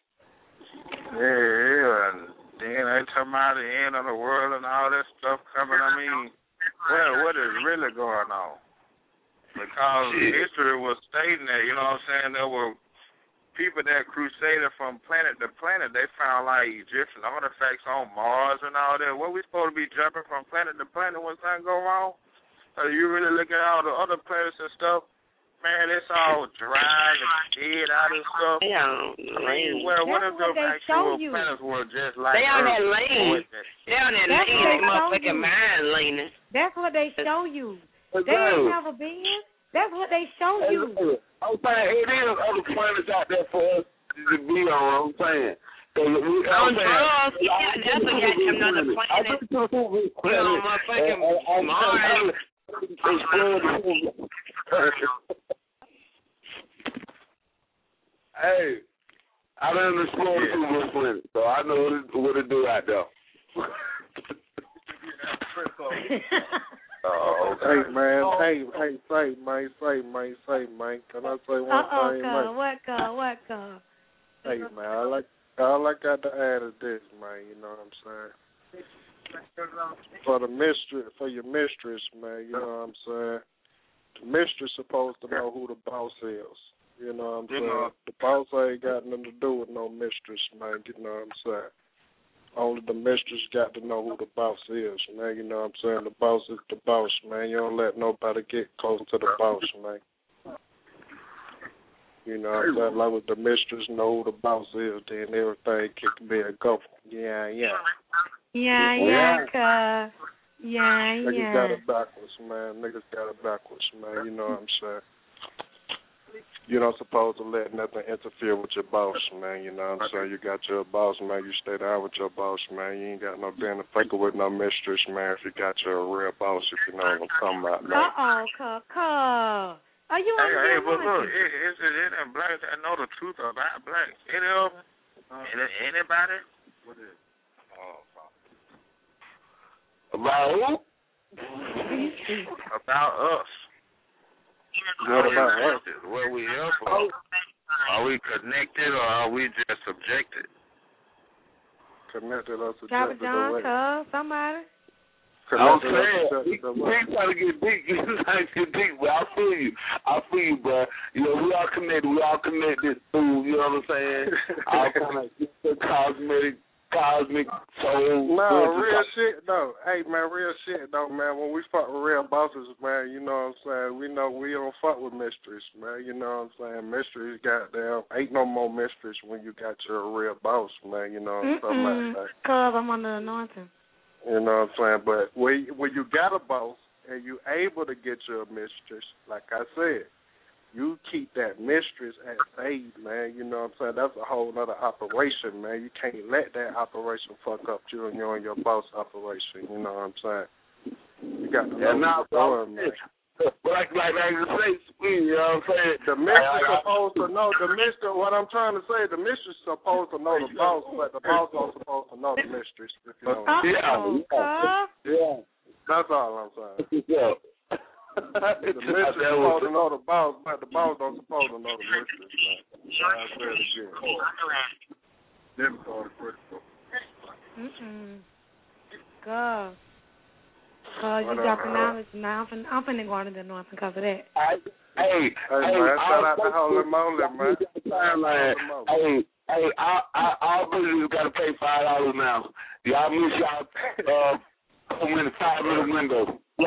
Yeah, yeah, and then they talking about the end of the world and all that stuff coming. I mean, well, what is really going on? Because history was stating that, you know what I'm saying, there were people that crusaded from planet to planet. They found, like, Egyptian artifacts on Mars and all that. What we supposed to be jumping from planet to planet when something go wrong? So you really look at all the other planets and stuff, man, it's all dry and dead out and stuff. They on I mean, well, what if the actual planets were just like They on that Earth? lane. They on that That's lane. what They they motherfucking show you. mind leaning. That's what they show you. They Exactly. ain't never been. That's what they show Hey, you. look, I'm saying it is other planets out there for us to be on. I'm saying. So, we, On I'm saying, drugs, yeah, that's what got them on the planet. We on motherfucking Mars. Hey, I done explored the Google planet, so I know what it, what it do out there. Oh, hey man, hey, hey, say man, say man, say man. Can I say one Uh-oh, thing, cuz, man? what, cuz, what, cuz? Hey man, I like all I got to add is this, man. You know what I'm saying? For the mistress, for your mistress, man. You know what I'm saying? The mistress supposed to know who the boss is. You know what I'm You saying? know. The boss ain't got nothing to do with no mistress, man. You know what I'm saying? Only the mistress got to know who the boss is, man. You know what I'm saying? The boss is the boss, man. You don't let nobody get close to the boss, man. You know what I'm saying? Like with the mistress know who the boss is, then everything can be a go. Yeah, yeah. Yeah, yeah, cuz. Yeah, Niggas yeah. got it backwards, man. Niggas got it backwards, man. You know what I'm saying? You're not supposed to let nothing interfere with your boss, man. You know what I'm saying? You got your boss, man. You stay down with your boss, man. You ain't got no damn finger with no mistress, man. If you got your real boss, if you know what I'm talking about, man. Uh-oh, cuz, cuz. Are you Hey, on hey, the but look, it, it's it any blacks that know the truth about blacks? Any of them? Any, anybody? What is? Oh, about who? About us. What about us? What we here for? Are we connected or are we just subjected? Connected or Drop subjected it down, away? cuz. Somebody. I'm saying, we, we ain't trying to get deep. We ain't trying to get deep, but I feel you. I feel you, bro. You know, we all connected. We all connected through, you know what I'm saying? All kind of cosmetic, cosmic soul. No, real shit, though. Hey, man, real shit, though, man. When we fuck with real bosses, man, you know what I'm saying? We know we don't fuck with mysteries, man. You know what I'm saying? Mysteries, goddamn. Ain't no more mysteries when you got your real boss, man. You know what I'm talking about, man? Cuz I'm under the anointing. You know what I'm saying? But when, when you got a boss and you able to get your mistress, like I said, you keep that mistress at bay, man. You know what I'm saying? That's a whole other operation, man. You can't let that operation fuck up you and you and your boss operation. You know what I'm saying? You got to know Yeah, nah, what you're doing, man. But like, like, like you say, you know what I'm saying? The mistress supposed to know, the mistress, what I'm trying to say, the mistress supposed to know the boss, but the boss don't supposed to know the mistress, if you know what I'm saying. Yeah, yeah. That's all I'm saying. Yeah. The mistress supposed to know the boss, but the boss don't supposed to know the mistress, man. I'll say it again. Never thought it critical. Mm-mm. God. Cause you got the knowledge now. I'm finna, I'm finna go into the north because of that. Hey, hey, hey, man, shout out to Holy Moly, man. Hey, hey, our, our, our business got to pay five dollars now. Y'all miss y'all uh, minute, five minute window.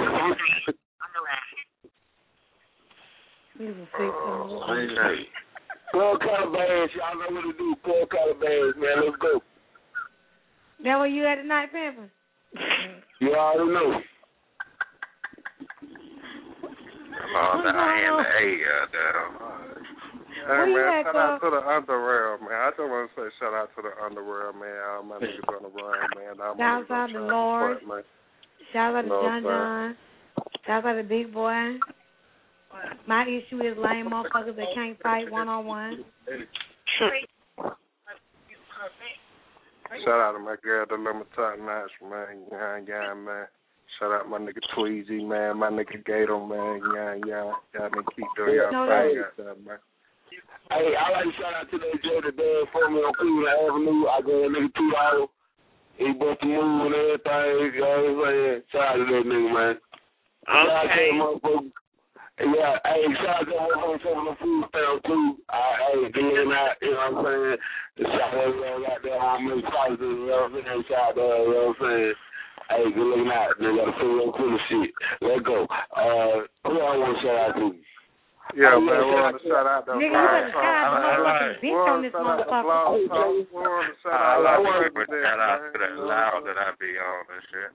Pull Calabash, y'all know what to do. Pull Calabash, man. Let's go. That where you at tonight, Pamper? You already know. Oh, the I and the A, goddamn. Hey, man, shout out to the underworld, man. I just want to say shout out to the underworld, man. All my niggas on the run, man. Shout out to the Lord. Shout out to John John. Shout out to Big Boy. My issue is lame motherfuckers that can't fight one-on-one. Shout out to my girl, the Lemon Top Notch, man. Yeah, yeah, man. Shout out my nigga Tweezy, man. My nigga Gator, man. Yeah, yeah. Y'all niggas keep doing y'all no, thing, goddamn, man. Hey, I like to shout out to that J the dad for me on Cleveland Avenue. I go a nigga two dollars. He bought the move and everything. You know what I'm saying? Shout out to that nigga, man. Okay. Shout out to that motherfucker. Yeah, hey, shout out to that motherfucker for the food stamp, too. Uh, hey, getting out, you know what I'm saying? The shout out to that there on me, positive, you know what I'm saying? Shout out to that, you know what I'm saying? Hey, good looking out. They got a full of cool shit. Let's go. Uh, who I want to shout out to? Yeah, man, we want to shout out to Nigga, you better shout out to motherfucking bitch on this motherfucker. We want to shout out I to like to shout out to that loud that I be on and shit.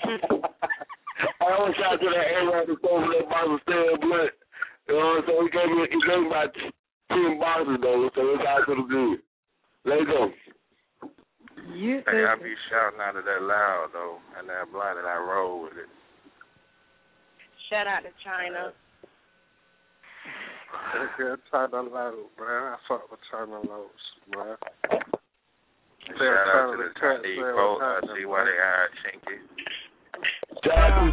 I want to shout out to that A-Rod that's over that Bible stand blunt. You know what I'm saying? He gave me, he gave me about ten boxes, though, so it's out to the good. Let's go. You hey, I be shouting out to that loud, though, and that blunt, and I roll with it. Shout out to China. Okay, China Low, man. I fuck with China Lows, man. Shout out to the Chinese folks. I see why they are chinky. Yeah,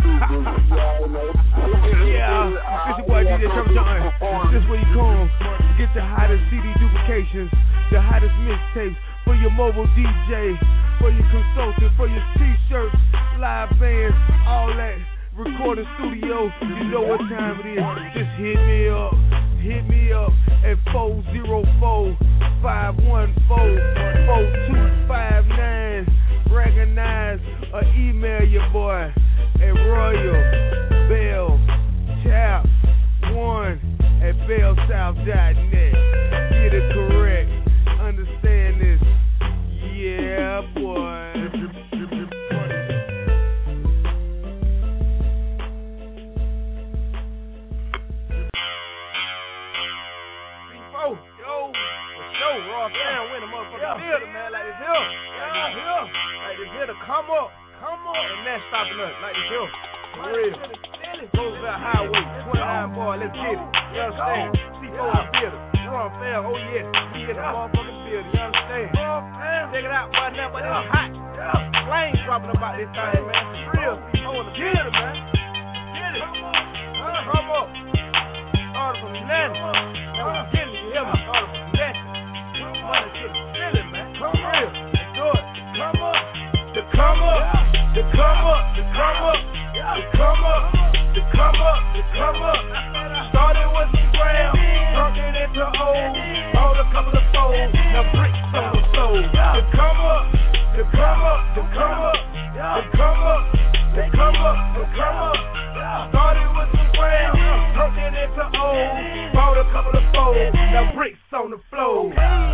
this is boy D J Trevor John. This is where you come. Get the hottest C D duplications, the hottest mixtapes for your mobile D J, for your consultant, for your t-shirts, live bands, all that. recording studio. You know what time it is. Just hit me up. Hit me up at four oh four, five one four, four two five nine. Recognize or email your boy at Royal Bell Tap one at bell south dot net. Get it correct. Understand this. Yeah, boy. Raw fam win a motherfucking building, man, like this here. Like this here. Like this here to come up. Come up. And that's stopping us. Like this here. For real. Roosevelt Highway, twenty-nine boy, let's get it. You understand? C four in the building. Raw fam, oh yes. We in the motherfucking building. You understand? Check it out right now, but it's hot. Flames dropping about this thing, man. For real. C four in the building, man. Get it. Come up. Started from nothing. Now we getting it. You hear me? Started from nothing. Money to the ceiling, man. Come real. Let's do it. Come up. To come up. To come up. To come up. To come up. To come up. To come up. Started with some grams. Turned it into old. Bought a couple of folds. Now bricks on the soul. To come up. To come up. To come up. To come up. To come up. To come up. Started with some grams. Turned it into old. Bought a couple of folds. Now bricks on the floor.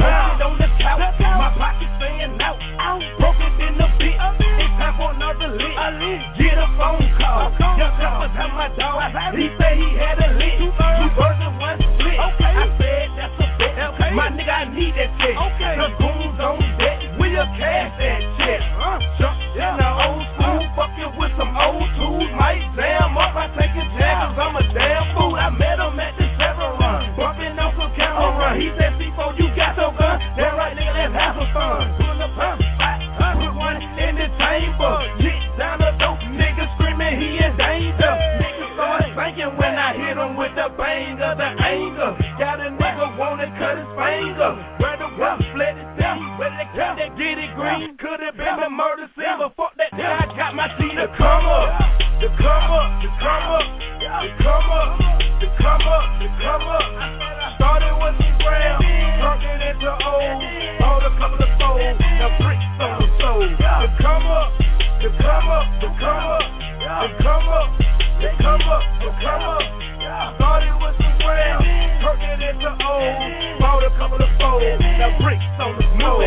On the couch, my pocket's staying out. Broke it in the pit. It's time for another lick. Get a phone call. Young Pepper tell my dog. He say he had a lick. Two birds in one split. I said that's a bet. My nigga, I need that check. The goons on deck. We'll cash that check. Jump in the old school. Fucking with some old tools. Might jam up. I take his jackets. I'm a damn fool. I met him at the Chevron run. Bumping on some camera run. He said, C four, you got your gun. That right, nigga, let's have some fun. Pull up, pump, put one in the chamber. Get down the dope, nigga screaming he in danger. Nigga started thinking when I hit him with the banger, the anger. Got a nigga wanna cut his finger. Where the rough let it down, where they got that get it green. Could have been a murder scene, but fuck that, then I got my team to come up, to come up, to come up, to come up, to come up, to come up. Started with some grams, turned it into old. Bought a couple of folds, now bricks on the soul. To come up, to come up, to come up, to come up, to come up, to come up. Started with some grams, turned it into old. Bought a couple of folds, now bricks on the floor.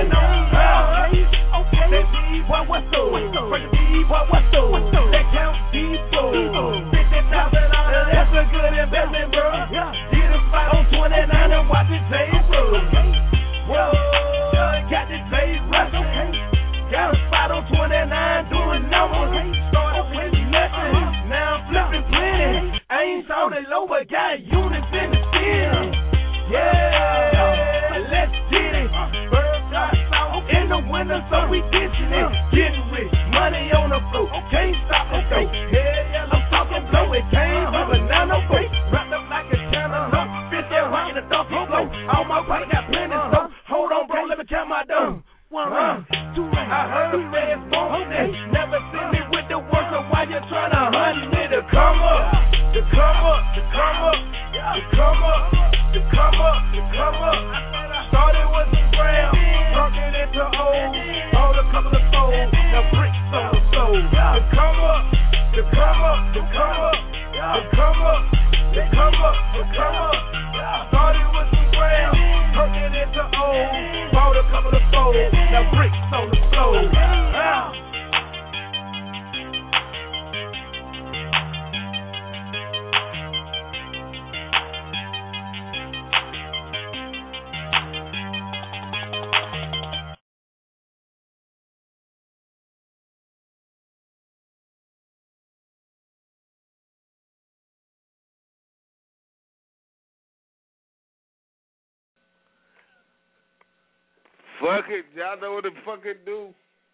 That D, what what's up? Break the D, what what's up? That count D four. Fifty thousand dollars, that's a good investment, bro. Get a spot on twenty-nine and watch it change, bro. Whoa, got the J's rush, okay. Got a spot on twenty-nine doing numbers. Started with nothing, now I'm flipping plenty. I ain't saw the low, but got units in the steel. Yeah, let's get it. Bird got out in the winter, so we dishing it. Getting rich, money on the floor. Can't stop it though. Hell yeah, I'm talking blow. It came with banana boat. Wrapped up like a cantaloupe. Fish that rock in the dog flow. All my body got plenty so hold on, bro, let me count my dough. One round, two rounds. I heard the fans phone it. Never seen me with the work, so why you tryna hunt me to come up, to come up, to come up, to come up, to come up, to come up. Started with some grams, turned it into old. Bought a couple of folds, now bricks on the soul. To come up, to come up, to come up, to come up, to come up, to come up. Started with some grams, turned it into old. Bought a couple of folds, now bricks on the floor. Fuck it, y'all know what the fuck it do.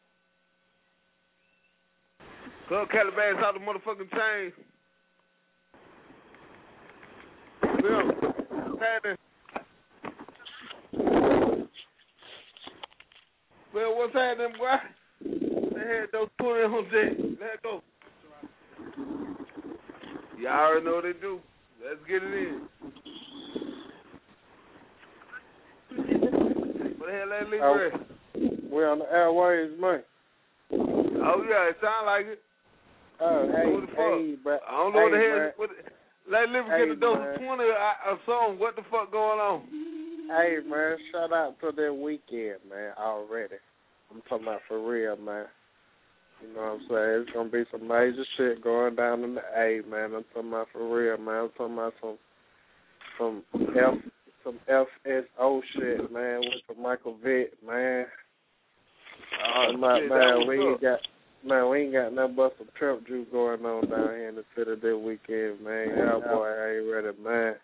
Club Caliban's out the motherfucking chain. Bill, what's happening? Bill, what's happening, boy? They had those twenty on deck. Let go. Y'all already know what they do. Let's get it in. What the hell that leave Oh, at? we're on the airways, man. Oh, yeah, it sound like it. Oh, hey, Who the fuck? hey, bro. I don't know hey, what the hell. man. What, let Liver Hey, get a dose man. of twenty or something. What the fuck going on? Hey, man, shout out to that weekend, man, already. I'm talking about for real, man. You know what I'm saying? It's going to be some major shit going down in the A, man. I'm talking about for real, man. I'm talking about some some F some F S O shit, man, with some Michael Vick, man. Oh, I'm about, shit, man, that we was ain't got man, we ain't got nothing but some trap juice going on down here in the city this weekend, man. Y'all boy ain't ready, man.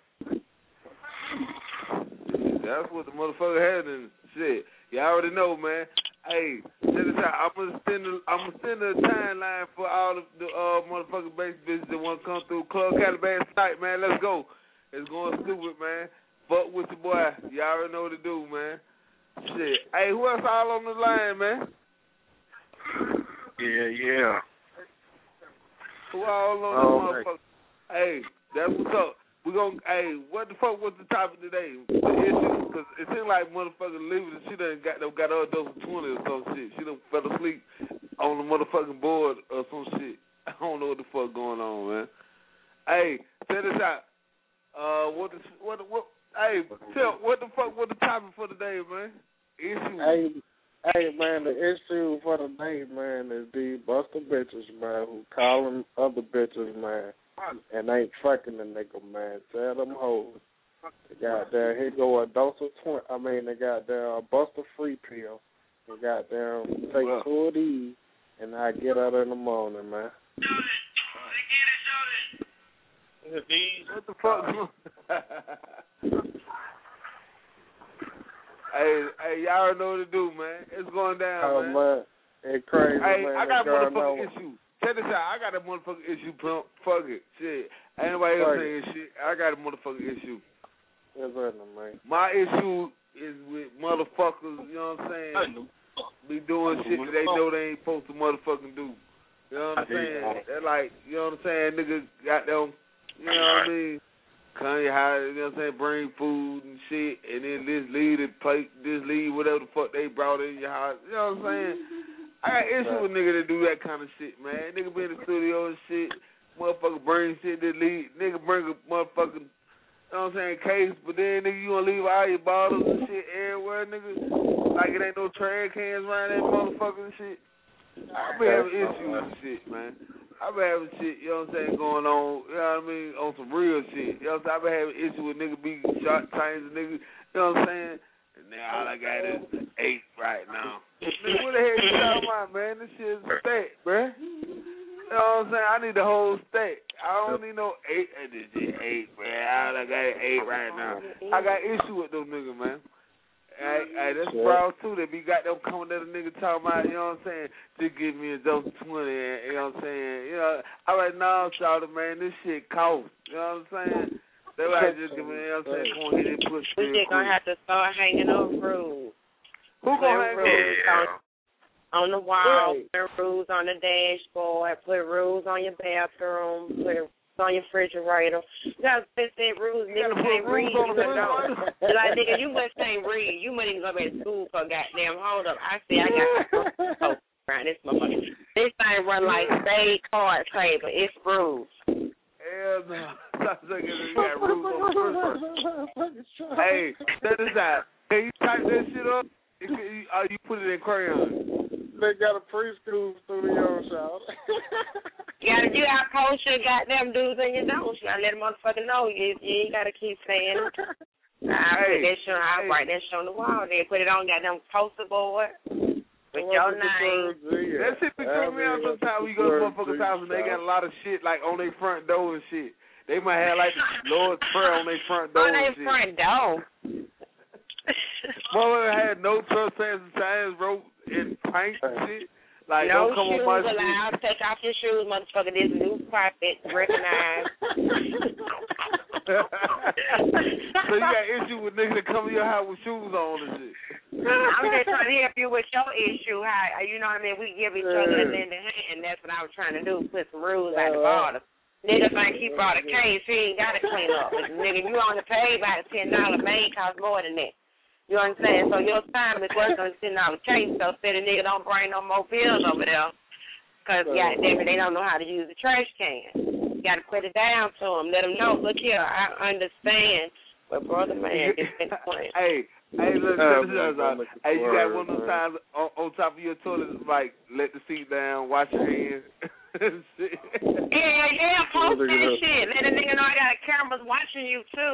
That's what the motherfucker had and shit. You already know, man. Hey, check this out. I'm gonna send a, I'm gonna send a timeline for all of the uh, motherfucking base business that want to come through Club Caliban site, man. Let's go. It's going stupid, man. Fuck with your boy. You already know what to do, man. Shit. Hey, who else all on the line, man? Yeah, yeah. Who all on Oh, the motherfucker? Hey, that's what's up. We gonna, hey, what the fuck was the topic today? The issue, because it seemed like motherfucking Liberty, she done got, done got her dose of twenty or some shit. She done fell asleep on the motherfucking board or some shit. I don't know what the fuck going on, man. Hey, check this out. Uh, what the, what, what, hey, tell, what the fuck was the topic for today, man? Issue. Hey, hey, man, the issue for the day, man, is these buster bitches, man, who calling other bitches, man, and ain't fucking the nigga, man. Tell them hoes. They got there, here go a dose of twenty, I mean, they got there a buster free pill. They got there, take well. two of these, and I get out in the morning, man. What the fuck? Hey, hey, y'all already know what to do, man. It's going down, oh, man. man. It's crazy, hey, man. I got a motherfucking over. issue. Check this out. I got a motherfucking issue, pimp. Fuck it. Shit. Ain't nobody else saying shit. I got a motherfucking issue. What's happening, man? My issue is with motherfuckers, you know what I'm saying, be doing shit that they know they ain't supposed to motherfucking do. You know what I'm saying? They're like, you know what I'm saying, nigga got them, you know what I mean? Come your house, you know what I'm saying, bring food and shit, and then just leave the plate, just leave whatever the fuck they brought in your house. You know what I'm saying? I got issue with nigga that do that kind of shit, man. Nigga be in the studio and shit, motherfucker bring shit, just leave, nigga bring a motherfucking, you know what I'm saying, case, but then nigga you gonna leave all your bottles and shit everywhere, nigga, like it ain't no trash cans around that motherfucker and shit. I be having issues with shit, man. I been having shit, you know what I'm saying, going on, you know what I mean, on some real shit. You know what I'm saying? I been having issues with nigga be shot chains and nigga, you know what I'm saying? And now all I got is eight right now. Man, what the hell you talking about, man? This shit is a stack, bruh. You know what I'm saying? I need the whole stack. I don't need no eight. This shit eight, man. All I got is eight right now. I got issue with those niggas, man. Hey, hey, that's yeah. proud too that we got them coming at a nigga talking about, you know what I'm saying, just give me a dose of twenty, and, you know what I'm saying, you know, I like, no, shout out, man, this shit costs, you know what I'm saying, they like just give me, you know what I'm saying, come on, hit that push We just gonna have to start hanging on rules. Who gonna hang on? On the wall, right. put rules on the dashboard, put rules on your bathroom, put on your refrigerator. You gotta fit that rules. Niggas can't read. You know. Like, nigga, you must can't read. You must even go back to school for goddamn. Hold up. I see I got around this motherfucker. This thing run like state card table. It's rules. Hell no. Stop thinking you got rules on the first. Hey, check this out. Can you type that shit up? It, you, uh, you put it in crayon. They got a preschool studio, shout. You gotta, you gotta post your goddamn do's and your don'ts. You gotta let a motherfucker know. You, you ain't gotta keep saying it. I hey, put that shit, I hey. write that shit on the wall there. Put it on goddamn poster board with your name. That shit be tripping me out sometimes when you go to motherfuckers' house and they got a lot of shit like on their front door and shit. They might have like the Lord's Prayer on their front door On their and shit. front door. Mother had no trespassing signs wrote in paint and shit. Like, no don't come shoes on my allowed. shit. Take off your shoes, motherfucker. This new carpet. Recognize. So you got issue with niggas that come to your house with shoes on and shit. I'm just trying to help you with your issue. How, you know what I mean? We give each other a lending hand. That's what I was trying to do. Put some rules out the bottom. Nigga think he brought a case, he ain't got to clean up. But nigga, you only paid about a ten dollar maid cost more than that. You understand? So your time is worth on a ten dollar case. So say the nigga don't bring no more bills over there, cause goddamn it, they don't know how to use the trash can. You got to put it down to them. Let them know. Look here, I understand, but brother man, it's been playing. Hey. Hey, look, look, look, look, look. Hey, you got one of those times on, on top of your toilet, like, let the seat down, wash your hands. yeah, yeah, yeah, post that shit. Let a nigga know I got cameras watching you, too.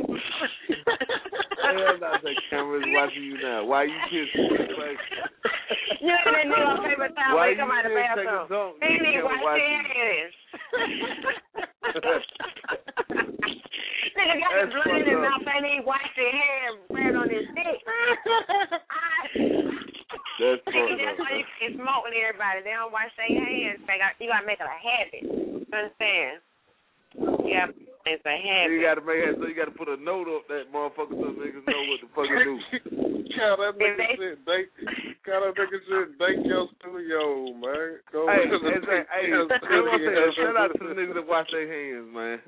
Hell no, the cameras watching you now. Why you pissing? Like, you know that nigga on paper towel when he come out of the bathroom. He need to wash his hands. Nigga got his blood in his mouth and he washed his hair and on his dick. That's funny. That's why you can smoke with everybody. They don't wash their hands. They got, you got to make it a habit. You understand? You got to make it a habit. You got to make it so you got to put a note up that motherfucker so niggas know what the fuck to do. God, that nigga they, said, thank, God, that nigga said, thank your studio, man. Go hey, hey, hey, hey, hey, shout out to the niggas that wash their hands, man.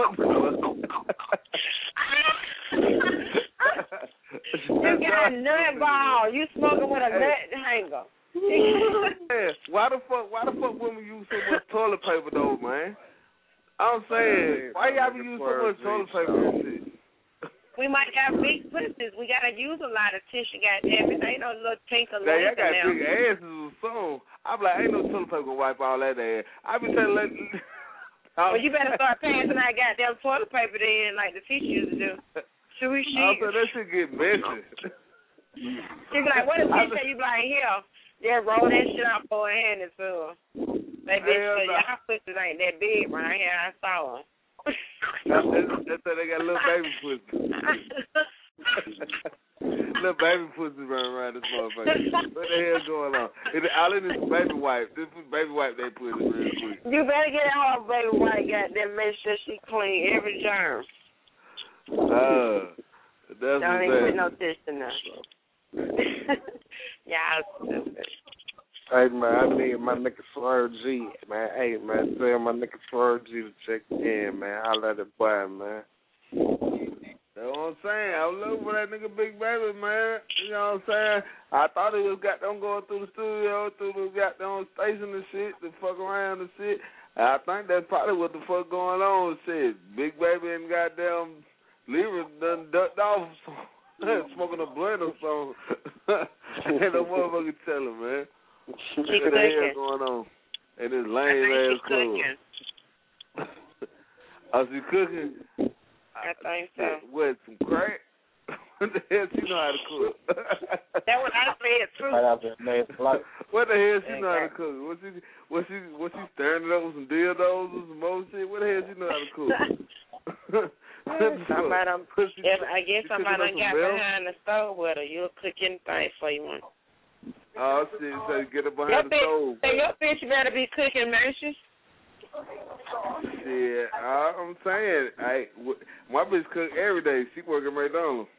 You got a nut ball. You smoking with a hey. nut hanger. Man, why the fuck? Why the fuck women use so much toilet paper though, man? I'm saying, why y'all be using so much toilet paper and shit? We might got big pussies. We gotta use a lot of tissue. Goddamn it, ain't no little tinker now, y'all got now. big asses or something. I'm like, ain't no toilet paper gonna wipe all that ass. I be telling like. Well, you better start passing that goddamn toilet paper then, like the teacher used to do. Should we shit? Also, that shit get messy. She be like, what is this? You be like, here, yeah, roll that shit out for a hand and to her. That bitch, so y'all pussies ain't that big right here. I saw them. That's that they got little baby pussy. Little baby pussy running around this motherfucker. What the hell's going on? All in this baby wipe. This baby wipe they pussy real quick. You better get her baby wipe, goddamn, make sure she clean every germ. Uh, that's Don't even put no dish in there. Yeah, stupid. Hey, man, I need my nigga Swerve G, man. Hey, man, tell my nigga Swerve G to check in, man. I let it buy, man. That's what I'm saying. I was looking for that nigga Big Baby, man. You know what I'm saying? I thought he was got them going through the studio, through the goddamn station and shit, to fuck around and shit. I think that's probably what the fuck going on. Shit, Big Baby and goddamn Libra done ducked off, smoking a blunt or something. Ain't no motherfucker telling, man. She what the hell going on? And this lame ass club. Oh, she cooking? I think so. What, some crack? What the hell she know how to cook? That what I said too. What the hell she know how to cook? What she what she what she stirring it up with some dildos or some more shit? What the hell she know how to cook? Somebody, if, I guess somebody done got behind the stove with her. You'll cook anything for you one. Oh shit! So get her behind your the bitch, stove. So your bitch better be cooking, Mercy. Shit, I'm saying, I my bitch cook every day. She work at McDonald's.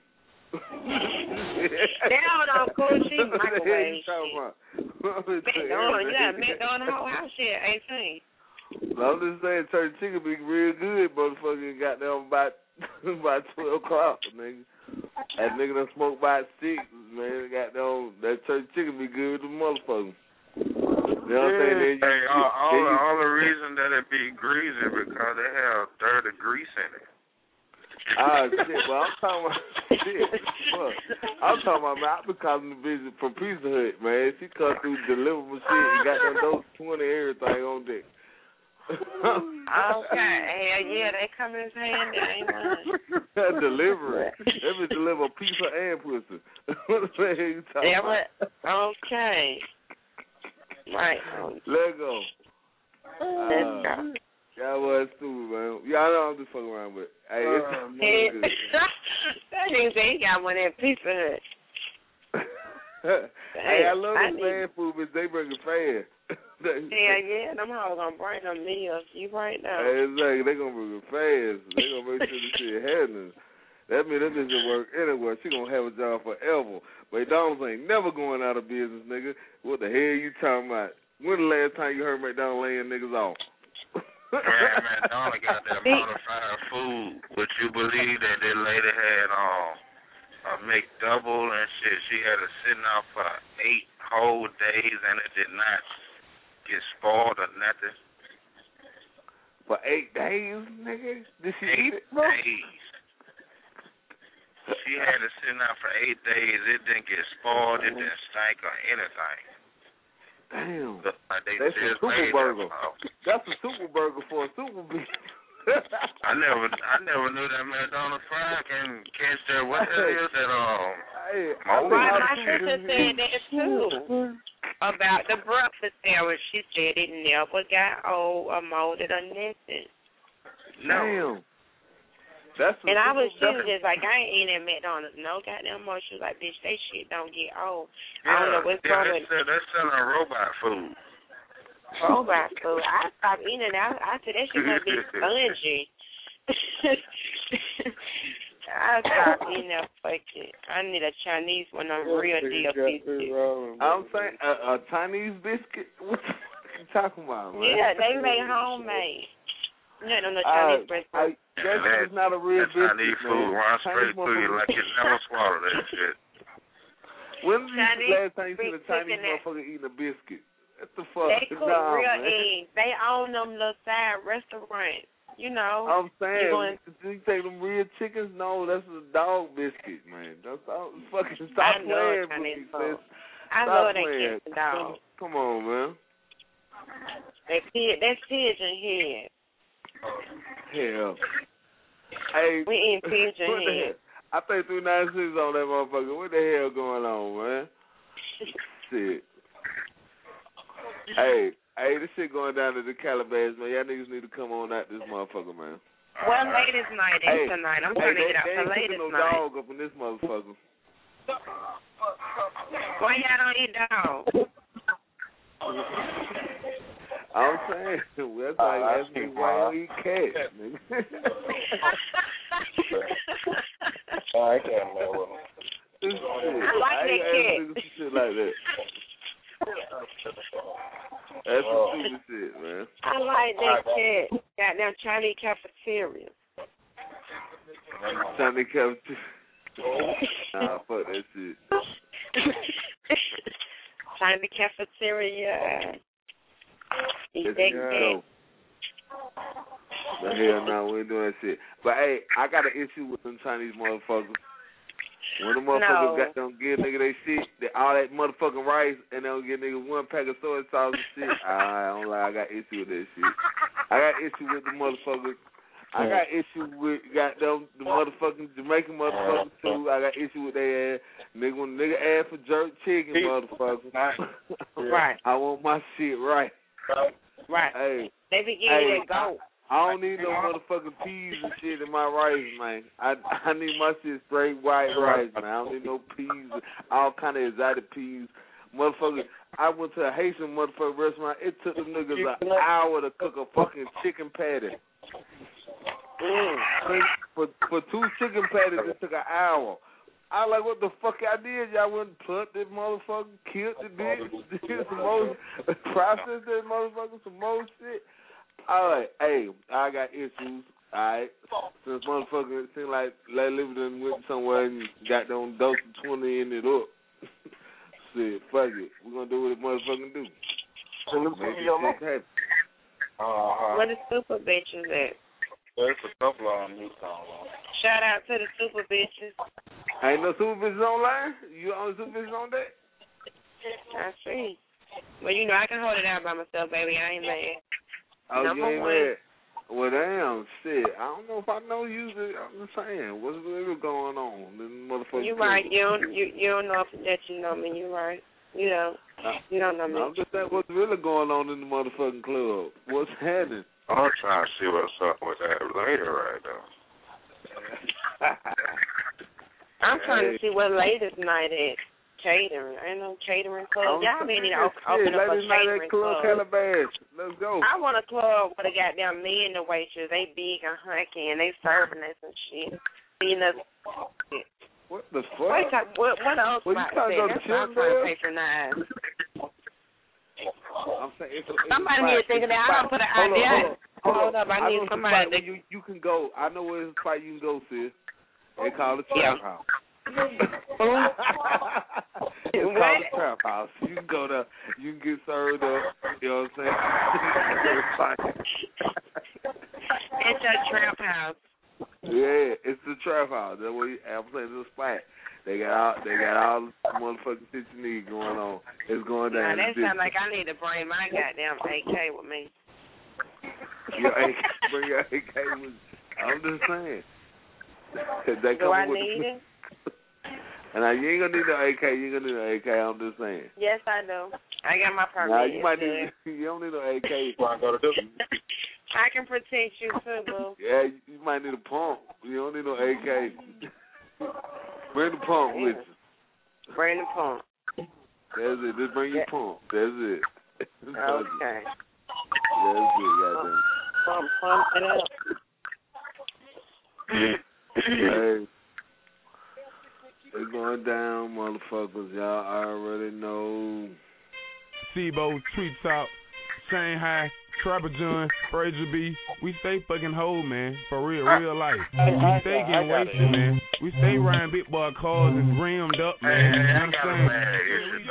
Down on cool, she microwave. McDonald's, you got McDonald's whole house shit, eighteen. I'm just saying, turkey chicken be real good, motherfucker. Got them by by twelve o'clock, nigga. That nigga done smoked by six, man. Got them that turkey chicken be good with the motherfucker. You know what I'm saying? Hey, all, all, the, all the reason that it be greasy because they have dirty grease in it. Ah, shit. Well, I'm talking about shit. Fuck. I'm talking about, man, I been calling the bitch from Pizza Hut, man. She come through deliverable shit and got them those twenty everything on deck. Okay, hell yeah, they come in handy, ain't lying. Delivery. They be deliver pizza and pussy. What the hell you talking yeah, about? But, okay. Right. Let go. Let's uh, go. Y'all was stupid, man. Y'all know I'm just fucking around with. Hey, it's uh, hey, that nigga say he got one at Pizza Hut. Hey, I love the fan food, but they bring it fast. Yeah, yeah, them hoes gonna bring them meals. You right now. Hey, exactly. They gonna bring it fast. They gonna make sure this shit happening. That means that bitch will work anywhere. She gonna have a job forever. McDonald's ain't never going out of business, nigga. What the hell you talking about? When the last time you heard McDonald's laying niggas off? Grand McDonald got that modified food. Would you believe that that lady had um a McDouble and shit? She had it sitting out for eight whole days and it did not get spoiled or nothing. For eight days, nigga? Did she eight eat it, bro? days. She had it sitting out for eight days. It didn't get spoiled. It didn't stink or anything. Damn. Like they That's a just super made burger. It. That's a super burger for a super beef. I never, I never knew that McDonald's fry can catch that. What the hell is that? Um, hey, mold? Right, my sister said that too about the breakfast sandwich. She said it never got old or molded or nothing. Damn. That's and I was, she that's was just like, I ain't eating at McDonald's no goddamn more. She was like, bitch, they shit don't get old. Yeah, I don't know what's yeah, wrong they with sell, they're selling robot food. robot food. I stopped eating it. I, I said that shit must be spongy. I stopped eating that fucking. I need a Chinese one. I'm real deal biscuit. I'm saying a, a Chinese biscuit. What the fuck are you talking about, man? Yeah, they make homemade. No, no, no, Uh, Chinese bread. I, that shit is not a real that biscuit, Chinese man. food runs straight Chinese through you like you never swallowed that shit. When was the Chinese last time you seen a Chinese cooking that- motherfucker eating a biscuit? What the fuck? They cook nah, real man. eggs. They own them little side restaurants. You know. I'm saying, you going, you take them real chickens? No, that's a dog biscuit, man. That's all. Fucking stop I playing love Chinese with me, food. sis. I Stop love that playing. kitchen dog. Come on, man. That pig, that's pigeon head. Hell. Hey, We eat pigeon what the head. hell? I think three ninety-six on that motherfucker. What the hell going on, man? Shit. Hey, hey, this shit going down to the Calabash, man. Y'all niggas need to come on out this motherfucker, man. What ladies' night is Hey, tonight? I'm hey, trying to they, get out they for ain't ladies' cooking no night. dog up in this motherfucker. Why y'all don't eat dog? I'm saying, well, that's why you ask me why I don't eat cat, nigga. I can't know. This shit. I like I that ain't cat. ask niggas some shit like that. That's some stupid shit, man. I like that cat. Goddamn Chinese cafeteria. Chinese cafeteria. Nah, fuck that shit. Chinese cafeteria. Eat Let's that go. But hell no, we ain't doing that shit. But hey, I got an issue with them Chinese motherfuckers. When the motherfuckers No. got them give nigga they shit, they, all that motherfucking rice, and they don't give nigga one pack of soy sauce and shit. I don't lie, I got issue with that shit. I got issue with the motherfuckers. I got issue with goddamn the motherfucking Jamaican motherfuckers too. I got issue with their ass. Nigga, when the nigga ask for jerk chicken, motherfucker. Right. I want my shit right. Right. Hey. They be Hey, giving that goat. I don't need no motherfucking peas and shit in my rice, man. I I need my shit straight white rice, man. I don't need no peas, all kind of exotic peas. Motherfucker, I went to a Haitian motherfucking restaurant. It took them niggas an hour to cook a fucking chicken patty. Mm. For for two chicken patties, it took an hour. I like, what the fuck I did? Y'all wouldn't plant that motherfucker, killed the bitch, did some more, processed that motherfucker, some more shit. All right, hey, I got issues. All right, since motherfucker, it seemed like Larry Livingston went somewhere and got them dose of twenty in it up. Shit, fuck it, we're gonna do what it motherfucking do. Make this shit happen. Uh-huh. Where the super bitches at? There's a couple on Newtown. Shout out to the super bitches. Ain't no super bitches online? You on super bitches on that? I see. Well, you know, I can hold it out by myself, baby. I ain't mad. Oh, Number you ain't one. mad? Well, damn, shit. I don't know if I know you. I'm just saying, what's really going on? This motherfucker. You right. You don't. You you don't know that you know me. You right. You don't. You don't know me. I'm just saying, what's really going on in the motherfucking club? What's happening? I'm trying to see what's up with that later right now. I'm trying Hey. to see what latest night at. Catering. Ain't no catering club. I'm Y'all may need to saying, op- open shit, up a ladies night catering at Club club. Calabash. Let's go. I want a club with a goddamn me and the waitress. They big and hunky and they serving us and shit. Feeding us. What the fuck? What, type, what, what else Well, you about trying to go that? to That's what I'm Chip, trying to man? patronize. I'm saying, it's a, it's Somebody a need to spot. think of It's a that. I spot. don't put an Hold on, idea. hold on. Hold up, I I need know somebody spot to- where you you can go. I know where it's a spot you can go, sis. They call it Trap Yeah. House. It's called the Trap House. You can go there. You can get served up. You know what I'm saying? It's a trap house. Yeah, it's the Trap House. That's what you, I'm saying. It's a spot. They got all they got all the motherfucking shit you need going on. It's going Now down. that the sounds like I need to bring my goddamn A K with me. Your A K, bring your A K with. I'm just saying. They Do I with need the, it? And now you ain't gonna need no A K. You ain't gonna need no A K. I'm just saying. Yes, I do. I got my permit. Now you might It's need. You don't need no A K. I can protect you too, boo. Yeah, you, you might need a pump. You don't need no A K. Bring the pump with you. Bring the pump. That's it. Just bring your pump. That's it. That's Okay. it. That's it. Goddamn. Pump, pump it up. Hey, it's going down, motherfuckers. Y'all already know. Sibo, Treetop, Shanghai, Trapper John, Fraser B. We stay fucking whole, man. For real, real life. We stay getting wasted, man. We stay riding big boy cars and rimmed up, man. Man, You I know got what a I'm bad saying? issue,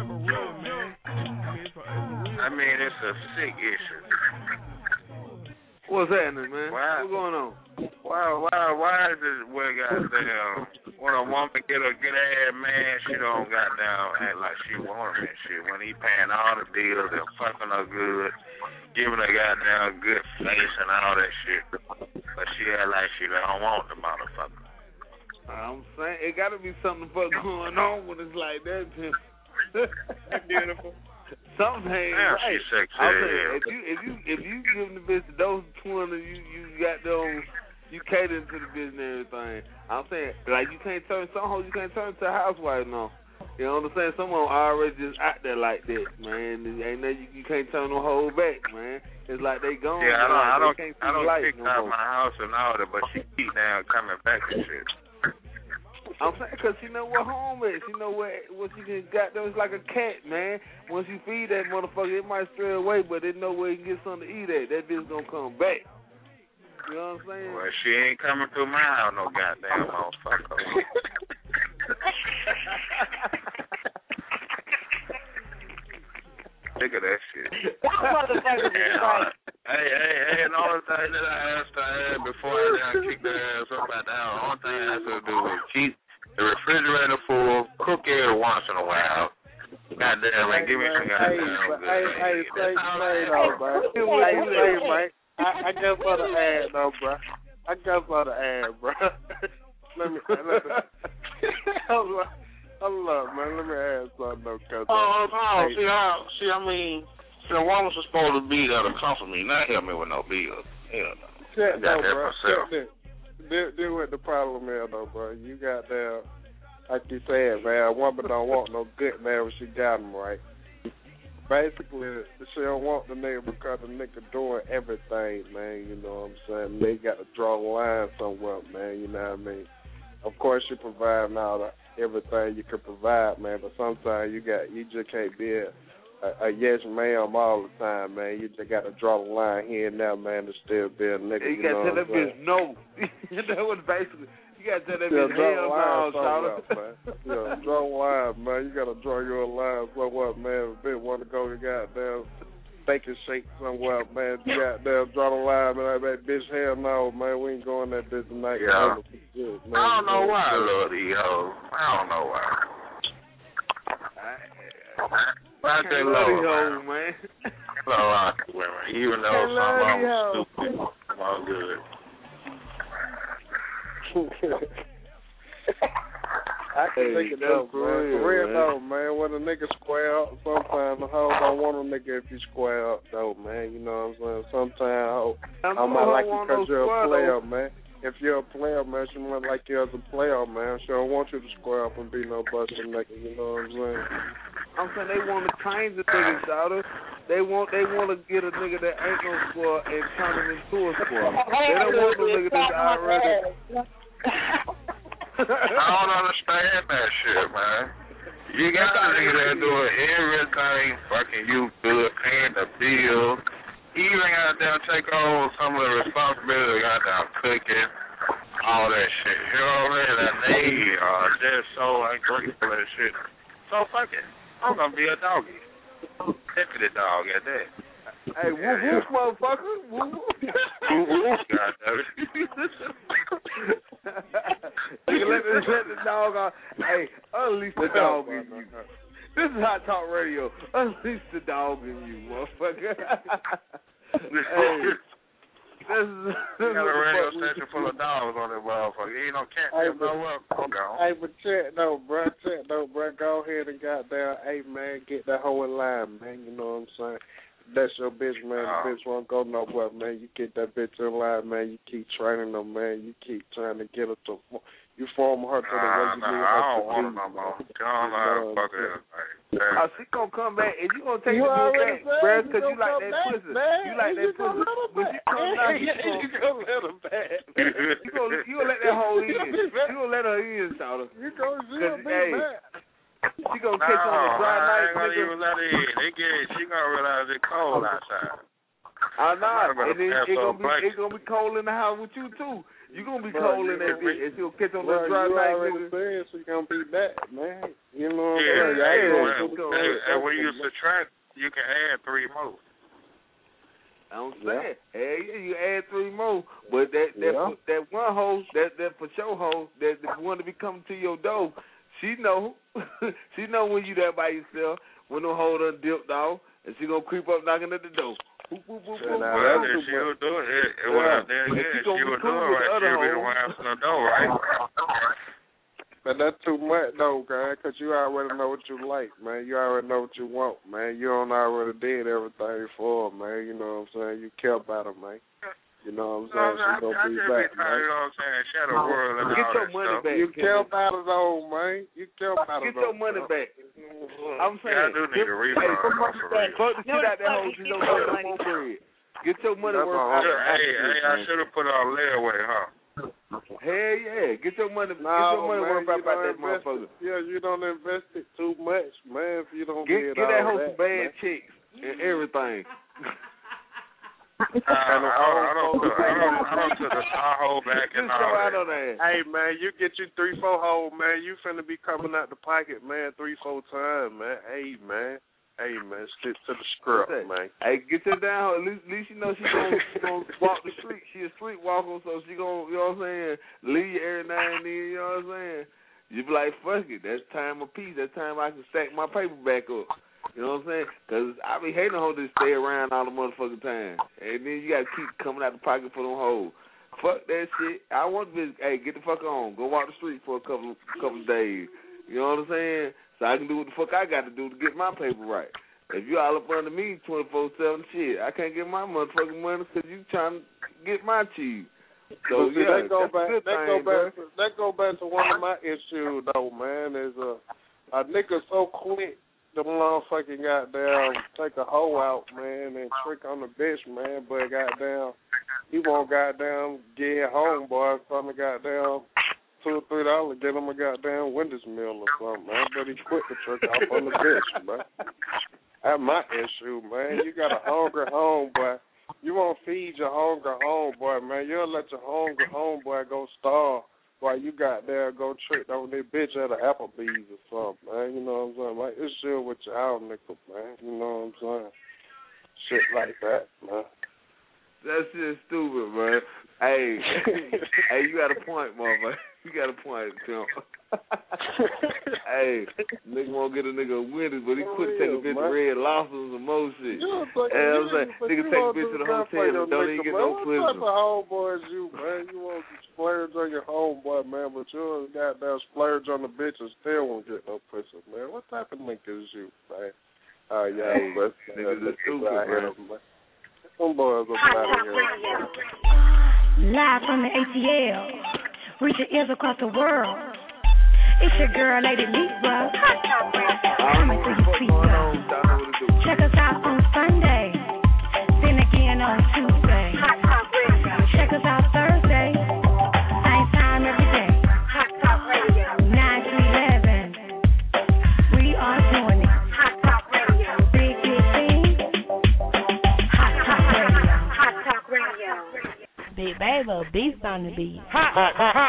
though. I mean, it's a sick issue. What's happening, man? Why? What's going on? Why, why, why is this where goddamn when a woman get a good ass man, she don't goddamn act like she want him and shit. When he paying all the bills and fucking her good, giving her goddamn good face and all that shit, but she act like she don't want the motherfucker. I'm saying it got to be something fuck going on when it's like that, Tim. Beautiful. Something ain't Damn, right. she's sexy I'm as saying, hell. if you if you if you giving the bitch those twenty, you you got them, you catering to the bitch and everything. I'm saying like you can't turn some hoes, you can't turn to a housewife no. You know what I'm saying? Someone already just out there like that, man. Ain't no, you, you can't turn no hoe back, man. It's like they gone. Yeah, I don't, I don't, they can't see I don't light kick no her out more. my house and all that, but she keep down coming back and shit. I'm saying because she know what home is. She know what what she can got. There. It's like a cat, man. Once you feed that motherfucker, it might stray away, but it know where you can get something to eat at. That bitch gonna come back. You know what I'm saying? Well, she ain't coming through my house, no goddamn motherfucker. Look at that shit. That motherfucker is And, right. uh, Hey, hey, hey, and the only thing that I asked her ass before I done kicked her ass up out there, the only thing I asked her to do was keep the refrigerator full, cook every once in a while. Goddamn, man, give me some goddamn good. Hey, hey, say, say, though, bro. Hey, say, man. I, I guess for the ad, though, bro. I guess for the ad, bro. let me, let me. Hold up, hold up, man. Let me ask something, though, cause. Oh, no, hey, see, I, see, I mean, see, the woman's supposed to be there to comfort me, not help me with no bills. Hell no. check, I got though, that bro. myself. Check this. Deal, deal with the problem is, though, bro. You got there, like you said, man, a woman don't want no good man when she got him, right? Basically, she don't want the nigga because the nigga doing everything, man, you know what I'm saying? They got to draw the line somewhere, man, you know what I mean? Of course, you provide now the, everything you can provide, man, but sometimes you got, you just can't be a, a, a yes ma'am all the time, man. You just got to draw the line here and there, man, to still be a nigga, You, you, gotta know tell what that I'm bitch saying? no. That was basically. You gotta tell that Yeah, bitch draw hell the no, line shout somewhere, man. Yeah, draw a line, man. You gotta draw your line somewhere, man. If bitch want to go to goddamn steak and shake somewhere, man, you goddamn draw the line, man. That bitch, hell no, man. We ain't going that bitch tonight. Yeah. Man. Shit, man. I don't know why I Yeah. love these hoes. I don't know why. I just Can't love love these them, hoes, man. Love rock women, even though Can't some love of them these are hoes. stupid. Some are good. I can Hey, think it that's though, for man. real, For real man. though, man. When a nigga square up, sometimes the hoe don't want a nigga if you square up though, man. You know what I'm saying? Sometimes hoe, I I know might hoe like you want because no you're square, a player, though. man. If you're a player, man, she might like you as a player, man. She don't want you to square up and be no busted nigga. You know what I'm saying? I'm saying they want to change the nigga, shout it. They want they want to get a nigga that ain't no squad and turn him into a squad. They don't want no nigga that's already. I don't understand that shit, man. You got a nigga that doing everything fucking you good, paying the bill, even goddamn take on some of the responsibility, goddamn cooking, all that shit. You know what I mean? That they are just so ungrateful and shit. So fuck it. I'm gonna be a doggy. Deputy dog at that. Hey, woof woof, motherfucker. Woof woof. Woof woof, goddamn. You let the, let the dog out. Hey, unleash the dog in you. This is Hot Talk Radio. Unleash the dog in you, motherfucker. Hey, this is this You got a is radio what we- station full of dogs on that motherfucker. You ain't no cat Hey, hey, no well. I'm gone. Hey, but check though, bro. Check though, bro. Go ahead and goddamn, hey man, get that hoe in line, man. You know what I'm saying? That's your bitch, man. The bitch won't go nowhere, man. You get that bitch in line, man. You keep training her, man. You keep trying to get her to, you form her to the way Nah, you nah, need I her don't to want be. it no more. Don't know how to fuck it. Oh, she gonna come back, and you gonna take You the dude already back, said bruh, you because you gonna like come that back, pussy. man. You like You that gonna pussy. let her When she back. comes out, you Yeah, gonna, you gonna let her back. you gonna you gonna let that hoe in. You gonna let her in, Shawty. You gonna she'll 'Cause, be hey, back. She gonna No, catch you on a dry I night, ain't gonna nigga. even let her in. They get, she gonna realize it's cold outside. I know, I'm not and then gonna it's pass gonna be her a it's gonna be cold in the house with you too. You gonna be Bro, cold you in that know, bitch, and she'll catch on Bro, that dry you night, already nigga. said she gonna be back, man. You know what I'm Yeah, saying? yeah, Y'all when, gonna do the and, same and when you thing. subtract, you can add three more. I'm saying, hey, yeah, you add three more, but that that Yeah. that one hoe, that that for sure hoe, that the one to be coming to your door, she know, she know when you there by yourself, when the hoe done dipped off, and she gonna creep up knocking at the door. Boop, boop, boop, boop. Now, Well, that's then too she would do it. it, it Yeah. well, then And again, she she gonna be would do cool it with the right. other She'll be the hoe. one answering the door, right? But that's too much, though, guy, because you already know what you like, man. You already know what you want, man. You don't already did everything for her, man. You know what I'm saying? You care about her, man. You know what I'm No, saying? I, She gonna I be just back, be trying, you man. know what I'm saying, share the world and Get all your that money stuff. back. You care Kevin. about her, though, man. You care about her, Get your though, money bro. back. I'm saying, Yeah, I do need a refund, hey, though, for real. fuck the No, shit out that fuck hoe. you She keep don't your get no money. more bread. Get your money That's worth all. out. Yeah, out hey, the hey, shit, I man. should have put it on layaway, huh? Hell yeah. Get your money, No, get your money man, worth you out about don't that invest motherfucker. it. Yeah, you don't invest it too much, man, if you don't Get, get, get that all hoe that, some bad man. chicks and everything. Uh, I, don't, I don't took, I don't, I don't took the Tahoe back and Just show all out that. on that. Hey, man, you get you three, four holes, man. You finna be coming out the pocket, man, three, four times, man. Hey, man. Hey, man, stick to the script, What's that? man. Hey, get her down. At least, at least you know she gonna, she gonna walk the street. She a streetwalker, so she gonna, you know what I'm saying, leave you every now and then, you know what I'm saying? You be like, fuck it, that's time of peace. That's time I can stack my paper back up. You know what I'm saying? Because I be hating hoes that stay around all the motherfucking time. And then you got to keep coming out the pocket for them hoes. Fuck that shit. I want to, hey, get the fuck on. Go walk the street for a couple couple of days. You know what I'm saying? So I can do what the fuck I got to do to get my paper right. If you all up under me twenty-four seven, shit, I can't get my motherfucking money because you trying to get my cheese. So, But see, yeah, that go that's back. a good That thing, go bro. back. To, that go back to one of my issues, though, man. Is a a nigga so quick, the motherfucking goddamn take a hoe out, man, and trick on the bitch, man. But goddamn, he won't goddamn get home, boy, from the goddamn two or three dollars, get him a goddamn Wendy's meal or something, man. But he quit the trick off on the bitch, man. That's my issue, man. You got a hungry homeboy. You won't feed your hungry homeboy, man. You'll let your hungry homeboy go starve while you got there go trick on that bitch at a Applebee's or something, man. You know what I'm saying? Like, it's shit with your out nigga, man. You know what I'm saying? Shit like that, man. That shit stupid, man. Hey, hey, you got a point, motherfucker. You got a point, Tim. Hey, nigga won't get a nigga a Wendy's, but he quit taking a bitch to Red Lobster and some more shit. You Hey, I'm saying, nigga take a bitch to the hotel and don't even get no What pussy. type of homeboy is you, man? You want to splurge on your homeboy, man, but you don't goddamn splurge on the bitch and still won't get no pussy, man. What type of nigga is you, man? Oh, yeah, Hey, but niggas are stupid, man. Some boys are out of here. Live from the A T L, reach your ears across the world. It's your girl, Lady Libra, coming to your speaker. Check us out on Sunday, then again on Tuesday. Check us out Thursday, same time every day. nine to eleven, we are doing it. Big, big thing, Hot Talk Radio. Put a little beast on the beat. Hot, hot, hot,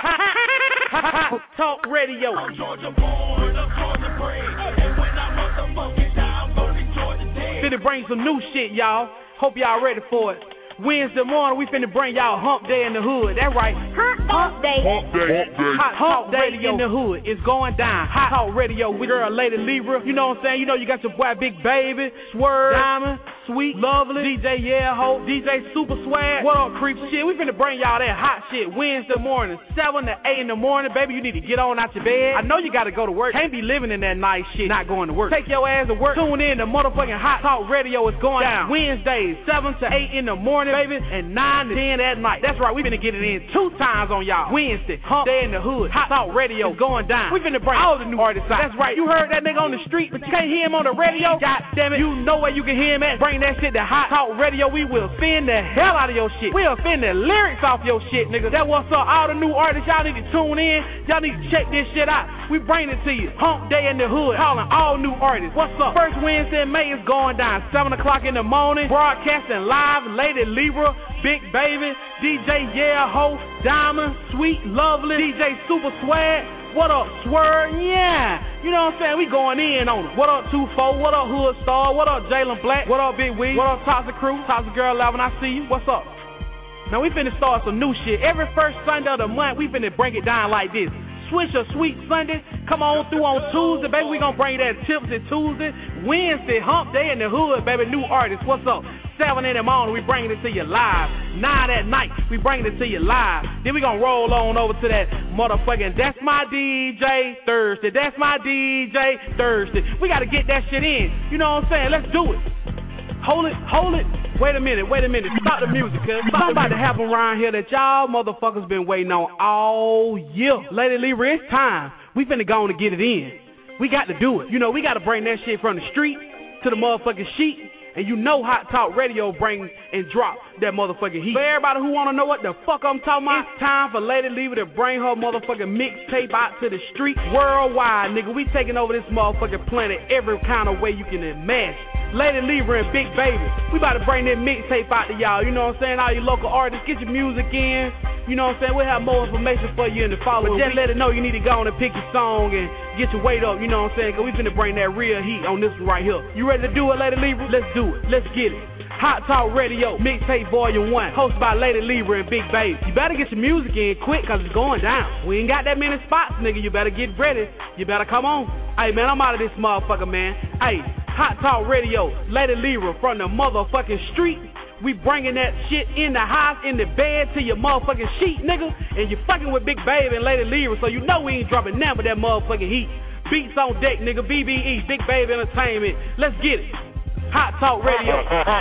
hot, hot talk radio. I'm Georgia born, I'm Georgia bred, and when I motherfucking die, I'm voting Georgia dead. Finna bring some new shit, y'all. Hope y'all ready for it. Wednesday morning, we finna bring y'all Hump Day in the Hood. That right. Hump Day. Hump Day. Hot Talk Radio in the Hood. It's going down. Hot Talk Radio with girl Lady Libra. You know what I'm saying? You know you got your boy Big Baby, Swerve, Diamond, Sweet, Lovely, D J Yeah Ho, D J Super Swag. What up, creep? Shit, we finna bring y'all that hot shit Wednesday morning, seven to eight in the morning. Baby, you need to get on out your bed. I know you gotta go to work. Can't be living in that nice shit, not going to work. Take your ass to work. Tune in to motherfucking Hot Talk Radio. Is going down Wednesdays, seven to eight in the morning, baby, and nine to ten at night. That's right, we finna get it in two times on y'all. Wednesday, Hump Day in the Hood. Hot Talk Radio is going down. We finna bring all the new artists out. That's right, you heard that nigga on the street, but you can't hear him on the radio. God damn it, you know where you can hear him at. Bring that shit to Hot Talk Radio. We will spin the hell out of your shit. We'll spin the lyrics off your shit, nigga. That what's up. All the new artists, y'all need to tune in. Y'all need to check this shit out. We bring it to you. Hump Day in the Hood. Calling all new artists. What's up? First Wednesday in May is going down. seven o'clock in the morning. Broadcasting live. Lady Libra, Big Baby, D J Yeah Ho, Diamond, Sweet, Lovely, D J Super Swag. What up, Swerve? Yeah. You know what I'm saying? We going in on it. What up, two four? What up, Hood Star? What up, Jalen Black? What up, Big Wig? What up, Toxic Crew? Toxic Girl eleven, I see you. What's up? Now, we finna start some new shit. Every first Sunday of the month, we finna break it down like this. Switch a Sweet Sunday. Come on through on Tuesday, baby. We gonna bring that Tipsy Tuesday. Wednesday, Hump Day in the Hood, baby. New artists. What's up? seven in the morning, we bringing it to you live. nine at night, we bringing it to you live. Then we gonna roll on over to that motherfucking That's My D J Thursday. That's My D J Thursday. We gotta get that shit in. You know what I'm saying? Let's do it. Hold it, hold it. Wait a minute, wait a minute. Stop the music, cuz. Something about to happen around here that y'all motherfuckers been waiting on all year. Lady Libra, it's time. We finna go on to get it in. We got to do it. You know, we got to bring that shit from the street to the motherfucking sheet. And you know Hot Talk Radio bring and drop that motherfucking heat. For everybody who want to know what the fuck I'm talking about, it's time for Lady Libra to bring her motherfucking mixtape out to the street worldwide, nigga. We taking over this motherfucking planet every kind of way you can imagine. Lady Libra and Big Baby, we about to bring that mixtape out to y'all. You know what I'm saying? All you local artists, get your music in. You know what I'm saying? We'll have more information for you in the following. But just let it know you need to go on and pick your song and get your weight up. You know what I'm saying? Because we finna bring that real heat on this one right here. You ready to do it, Lady Libra? Let's do it. Let's get it. Hot Talk Radio, Mixtape Volume one, hosted by Lady Libra and Big Baby. You better get your music in quick because it's going down. We ain't got that many spots, nigga. You better get ready. You better come on. Hey, man, I'm out of this motherfucker, man. Hey, Hot Talk Radio, Lady Libra from the motherfucking street. We bringing that shit in the house, in the bed, to your motherfucking sheet, nigga. And you fucking with Big Baby and Lady Libra, so you know we ain't dropping nothing but that motherfucking heat. Beats on deck, nigga. B B E, Big Baby Entertainment. Let's get it. Hot Talk Radio.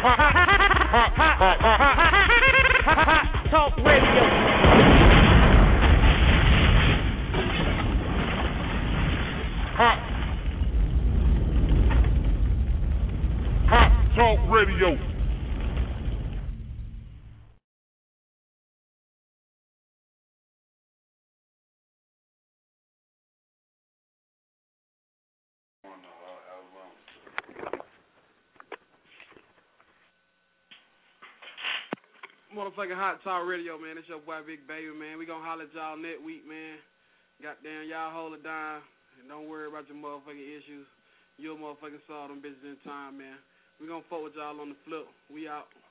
Hot Talk Radio. Hot. Hot Talk Radio. Motherfucking Hot Talk Radio, man. It's your boy Big Baby, man. We gonna holler at y'all next week, man. Goddamn, y'all hold it down. And don't worry about your motherfucking issues. You'll motherfucking solve them bitches in time, man. We gonna fuck with y'all on the flip. We out.